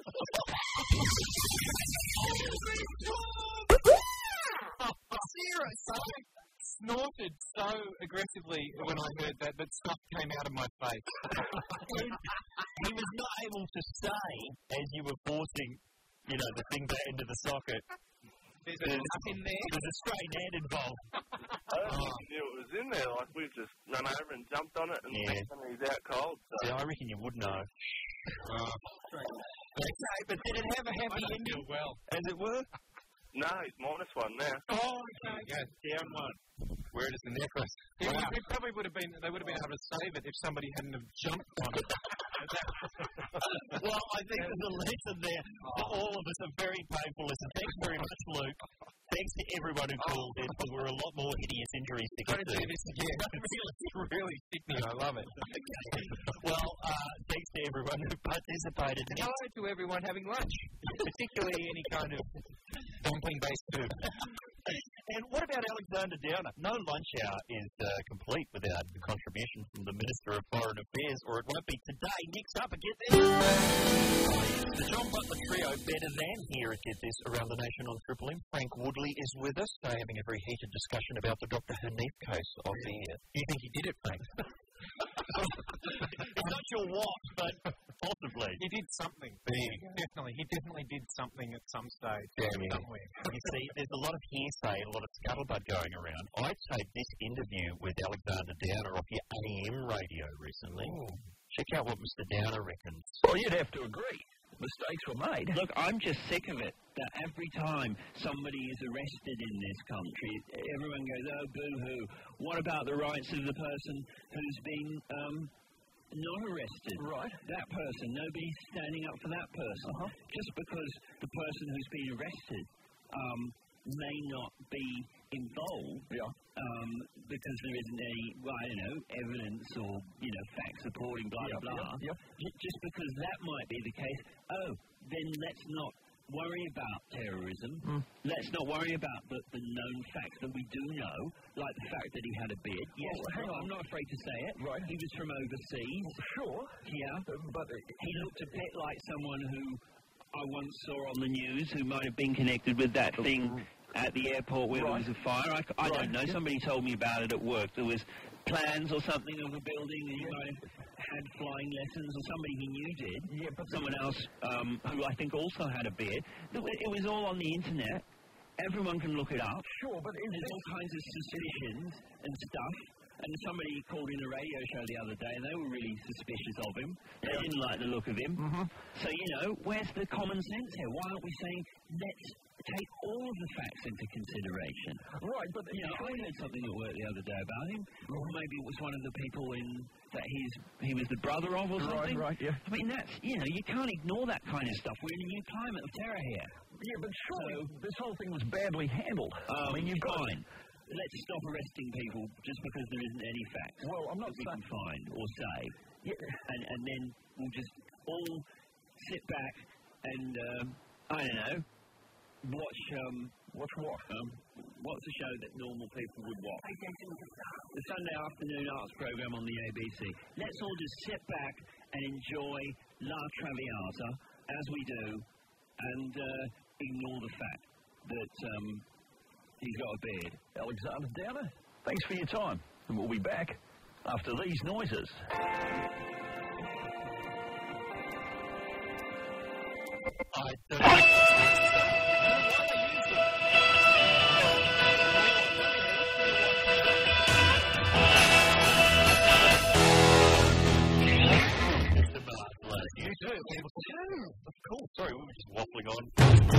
Speaker 3: Zero, son. snorted so aggressively when I heard that that stuff came out of my face.
Speaker 1: He was not able to say as you were forcing, you know, the thing back into the socket.
Speaker 3: There's a nut in there.
Speaker 1: There's a straight hand involved.
Speaker 17: I don't even knew it was in there. Like, we just run over and jumped on it, and
Speaker 1: Yeah.
Speaker 17: he's out cold. So.
Speaker 1: Yeah, I reckon you would know.
Speaker 3: Oh.
Speaker 1: Okay, but did it have a happy ending?
Speaker 3: Well,
Speaker 1: as it were?
Speaker 17: No, he's minus one now.
Speaker 3: Oh, okay. Yeah, down one. Where is the necklace? Yeah, wow. It probably would have been. They would have been able to save it if somebody hadn't have jumped on it.
Speaker 1: Well, I think there's a lesson there for all of us, a very painful lesson. Thanks very much, Luke. Thanks to everyone who called in. There were a lot more hideous injuries to get
Speaker 3: Don't
Speaker 1: to.
Speaker 3: do this again. It's really, really sickening. I love it.
Speaker 1: Well, uh, thanks to everyone who participated.
Speaker 3: Hello to everyone having lunch, particularly any kind of dumpling-based food.
Speaker 1: And what about Alexander Downer? No lunch hour is uh, complete without the contribution from the Minister of Foreign Affairs, or it won't be today. Next up, and get this. The John Butler Trio, better than here at Get This, around the nation on Triple M. Frank Woodley is with us. They're having a very heated discussion about the Doctor Hanif case of the year.
Speaker 3: Do you think he did it, Frank?
Speaker 1: I'm not sure what, but possibly.
Speaker 3: He did something. He definitely, he definitely did something at some stage.
Speaker 1: Damn you.
Speaker 3: Somewhere.
Speaker 1: You see, there's a lot of hearsay, a lot of scuttlebutt going around. I taped this interview with Alexander Downer off your A M radio recently. Ooh. Check out what Mister Downer reckons.
Speaker 18: Well, you'd have to agree. Mistakes were made.
Speaker 19: Look, I'm just sick of it, that every time somebody is arrested in this country, everyone goes, oh, boo-hoo. What about the rights of the person who's been um, not arrested?
Speaker 18: Right.
Speaker 19: That person, nobody's standing up for that person.
Speaker 18: Uh-huh.
Speaker 19: Just because the person who's been arrested um, may not be involved,
Speaker 18: yeah.
Speaker 19: um, because there isn't any, well, I don't know, evidence or, you know, facts supporting blah,
Speaker 18: Yep,
Speaker 19: blah, blah.
Speaker 18: yep, yep.
Speaker 19: J- just because that might be the case, oh, then let's not worry about terrorism.
Speaker 18: Mm.
Speaker 19: Let's not worry about the, the known facts that we do know, like the fact that he had a beard. Yes,
Speaker 18: well, hang on.
Speaker 19: I'm not afraid to say it.
Speaker 18: Right.
Speaker 19: He was from overseas.
Speaker 18: Sure.
Speaker 19: Yeah.
Speaker 18: Uh, but uh,
Speaker 19: He looked a bit like someone who I once saw on the news who might have been connected with that thing at the airport where
Speaker 18: right.
Speaker 19: there was a fire. I, I
Speaker 18: right.
Speaker 19: don't know. Somebody told me about it at work. There was plans or something of a building and he
Speaker 18: yeah.
Speaker 19: might have had flying lessons, or somebody he knew did.
Speaker 18: Yeah, but
Speaker 19: someone else um, who I think also had a beard. It was all on the internet. Everyone can look it up.
Speaker 18: Sure, but
Speaker 19: there's all kinds of suspicions and stuff. And somebody called in a radio show the other day, and they were really suspicious of him. They
Speaker 18: yeah.
Speaker 19: didn't like the look of him.
Speaker 18: Mm-hmm.
Speaker 19: So, you know, where's the common sense here? Why aren't we saying, let's take all of the facts into consideration?
Speaker 18: Right, but...
Speaker 19: You know, I heard something at work the other day about him. Or maybe it was one of the people in that he's he was the brother of or something.
Speaker 18: Right, right, yeah.
Speaker 19: I mean, that's, you know, you can't ignore that kind of stuff. We're in a new climate of terror here.
Speaker 18: Yeah, but surely so, this whole thing was badly handled.
Speaker 19: Um,
Speaker 18: I mean, you've got...
Speaker 19: Fine. Let's stop arresting people just because there isn't any facts.
Speaker 18: Well, I'm not
Speaker 19: that we
Speaker 18: saying...
Speaker 19: can find or say.
Speaker 18: Yeah.
Speaker 19: And, and then we'll just all sit back and, um, I don't know, watch... Um,
Speaker 18: watch what?
Speaker 19: Um, what's a show that normal people would watch? The Sunday afternoon arts program on the A B C. Let's all just sit back and enjoy La Traviata, as we do, and uh, ignore the fact that... Um, he's got a beard.
Speaker 18: Alexander Downer, thanks for your time. And we'll be back after these noises.
Speaker 1: I don't You do. Of course. Sorry, we were just waffling on.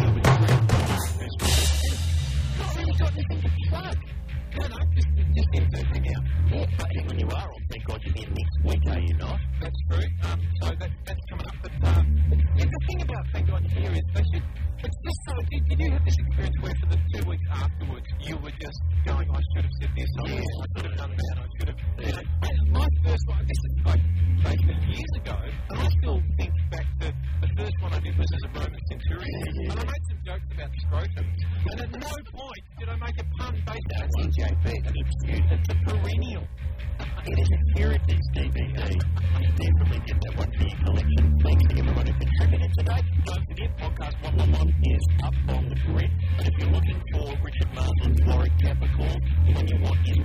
Speaker 1: Not really got anything to plug. No, no, just, just everything out. Yeah, but when you are on, thank God you're here next week, are you not?
Speaker 3: That's true. Um, so that, that's coming up. But um, yeah, the thing about thank God you're here is they should. It's just so. Did, did you have this experience where for the two weeks afterwards you were just going, I should have said this, I, yeah. I should have done that, I should have. You know, my first one, this is like basically years ago, and I still think back to the first one I did was as a Roman centurion, yeah. and I made some jokes about scrotum, and at no point did I make a pun based on
Speaker 1: D J B. It's a perennial. It is a heritage D V D. Definitely get that one for your collection. Thanks to everyone who contributed today. Don't forget, Podcast one one one is up on the grid. And if you're looking for Richard Martin's Warwick Capricorn, when you want your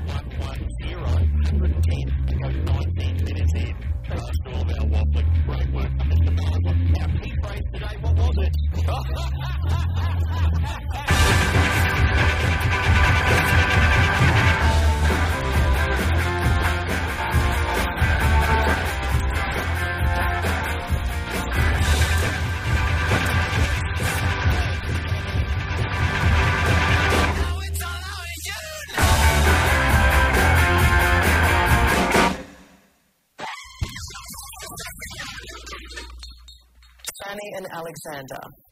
Speaker 6: nailed it.
Speaker 20: Fanny and Alexander.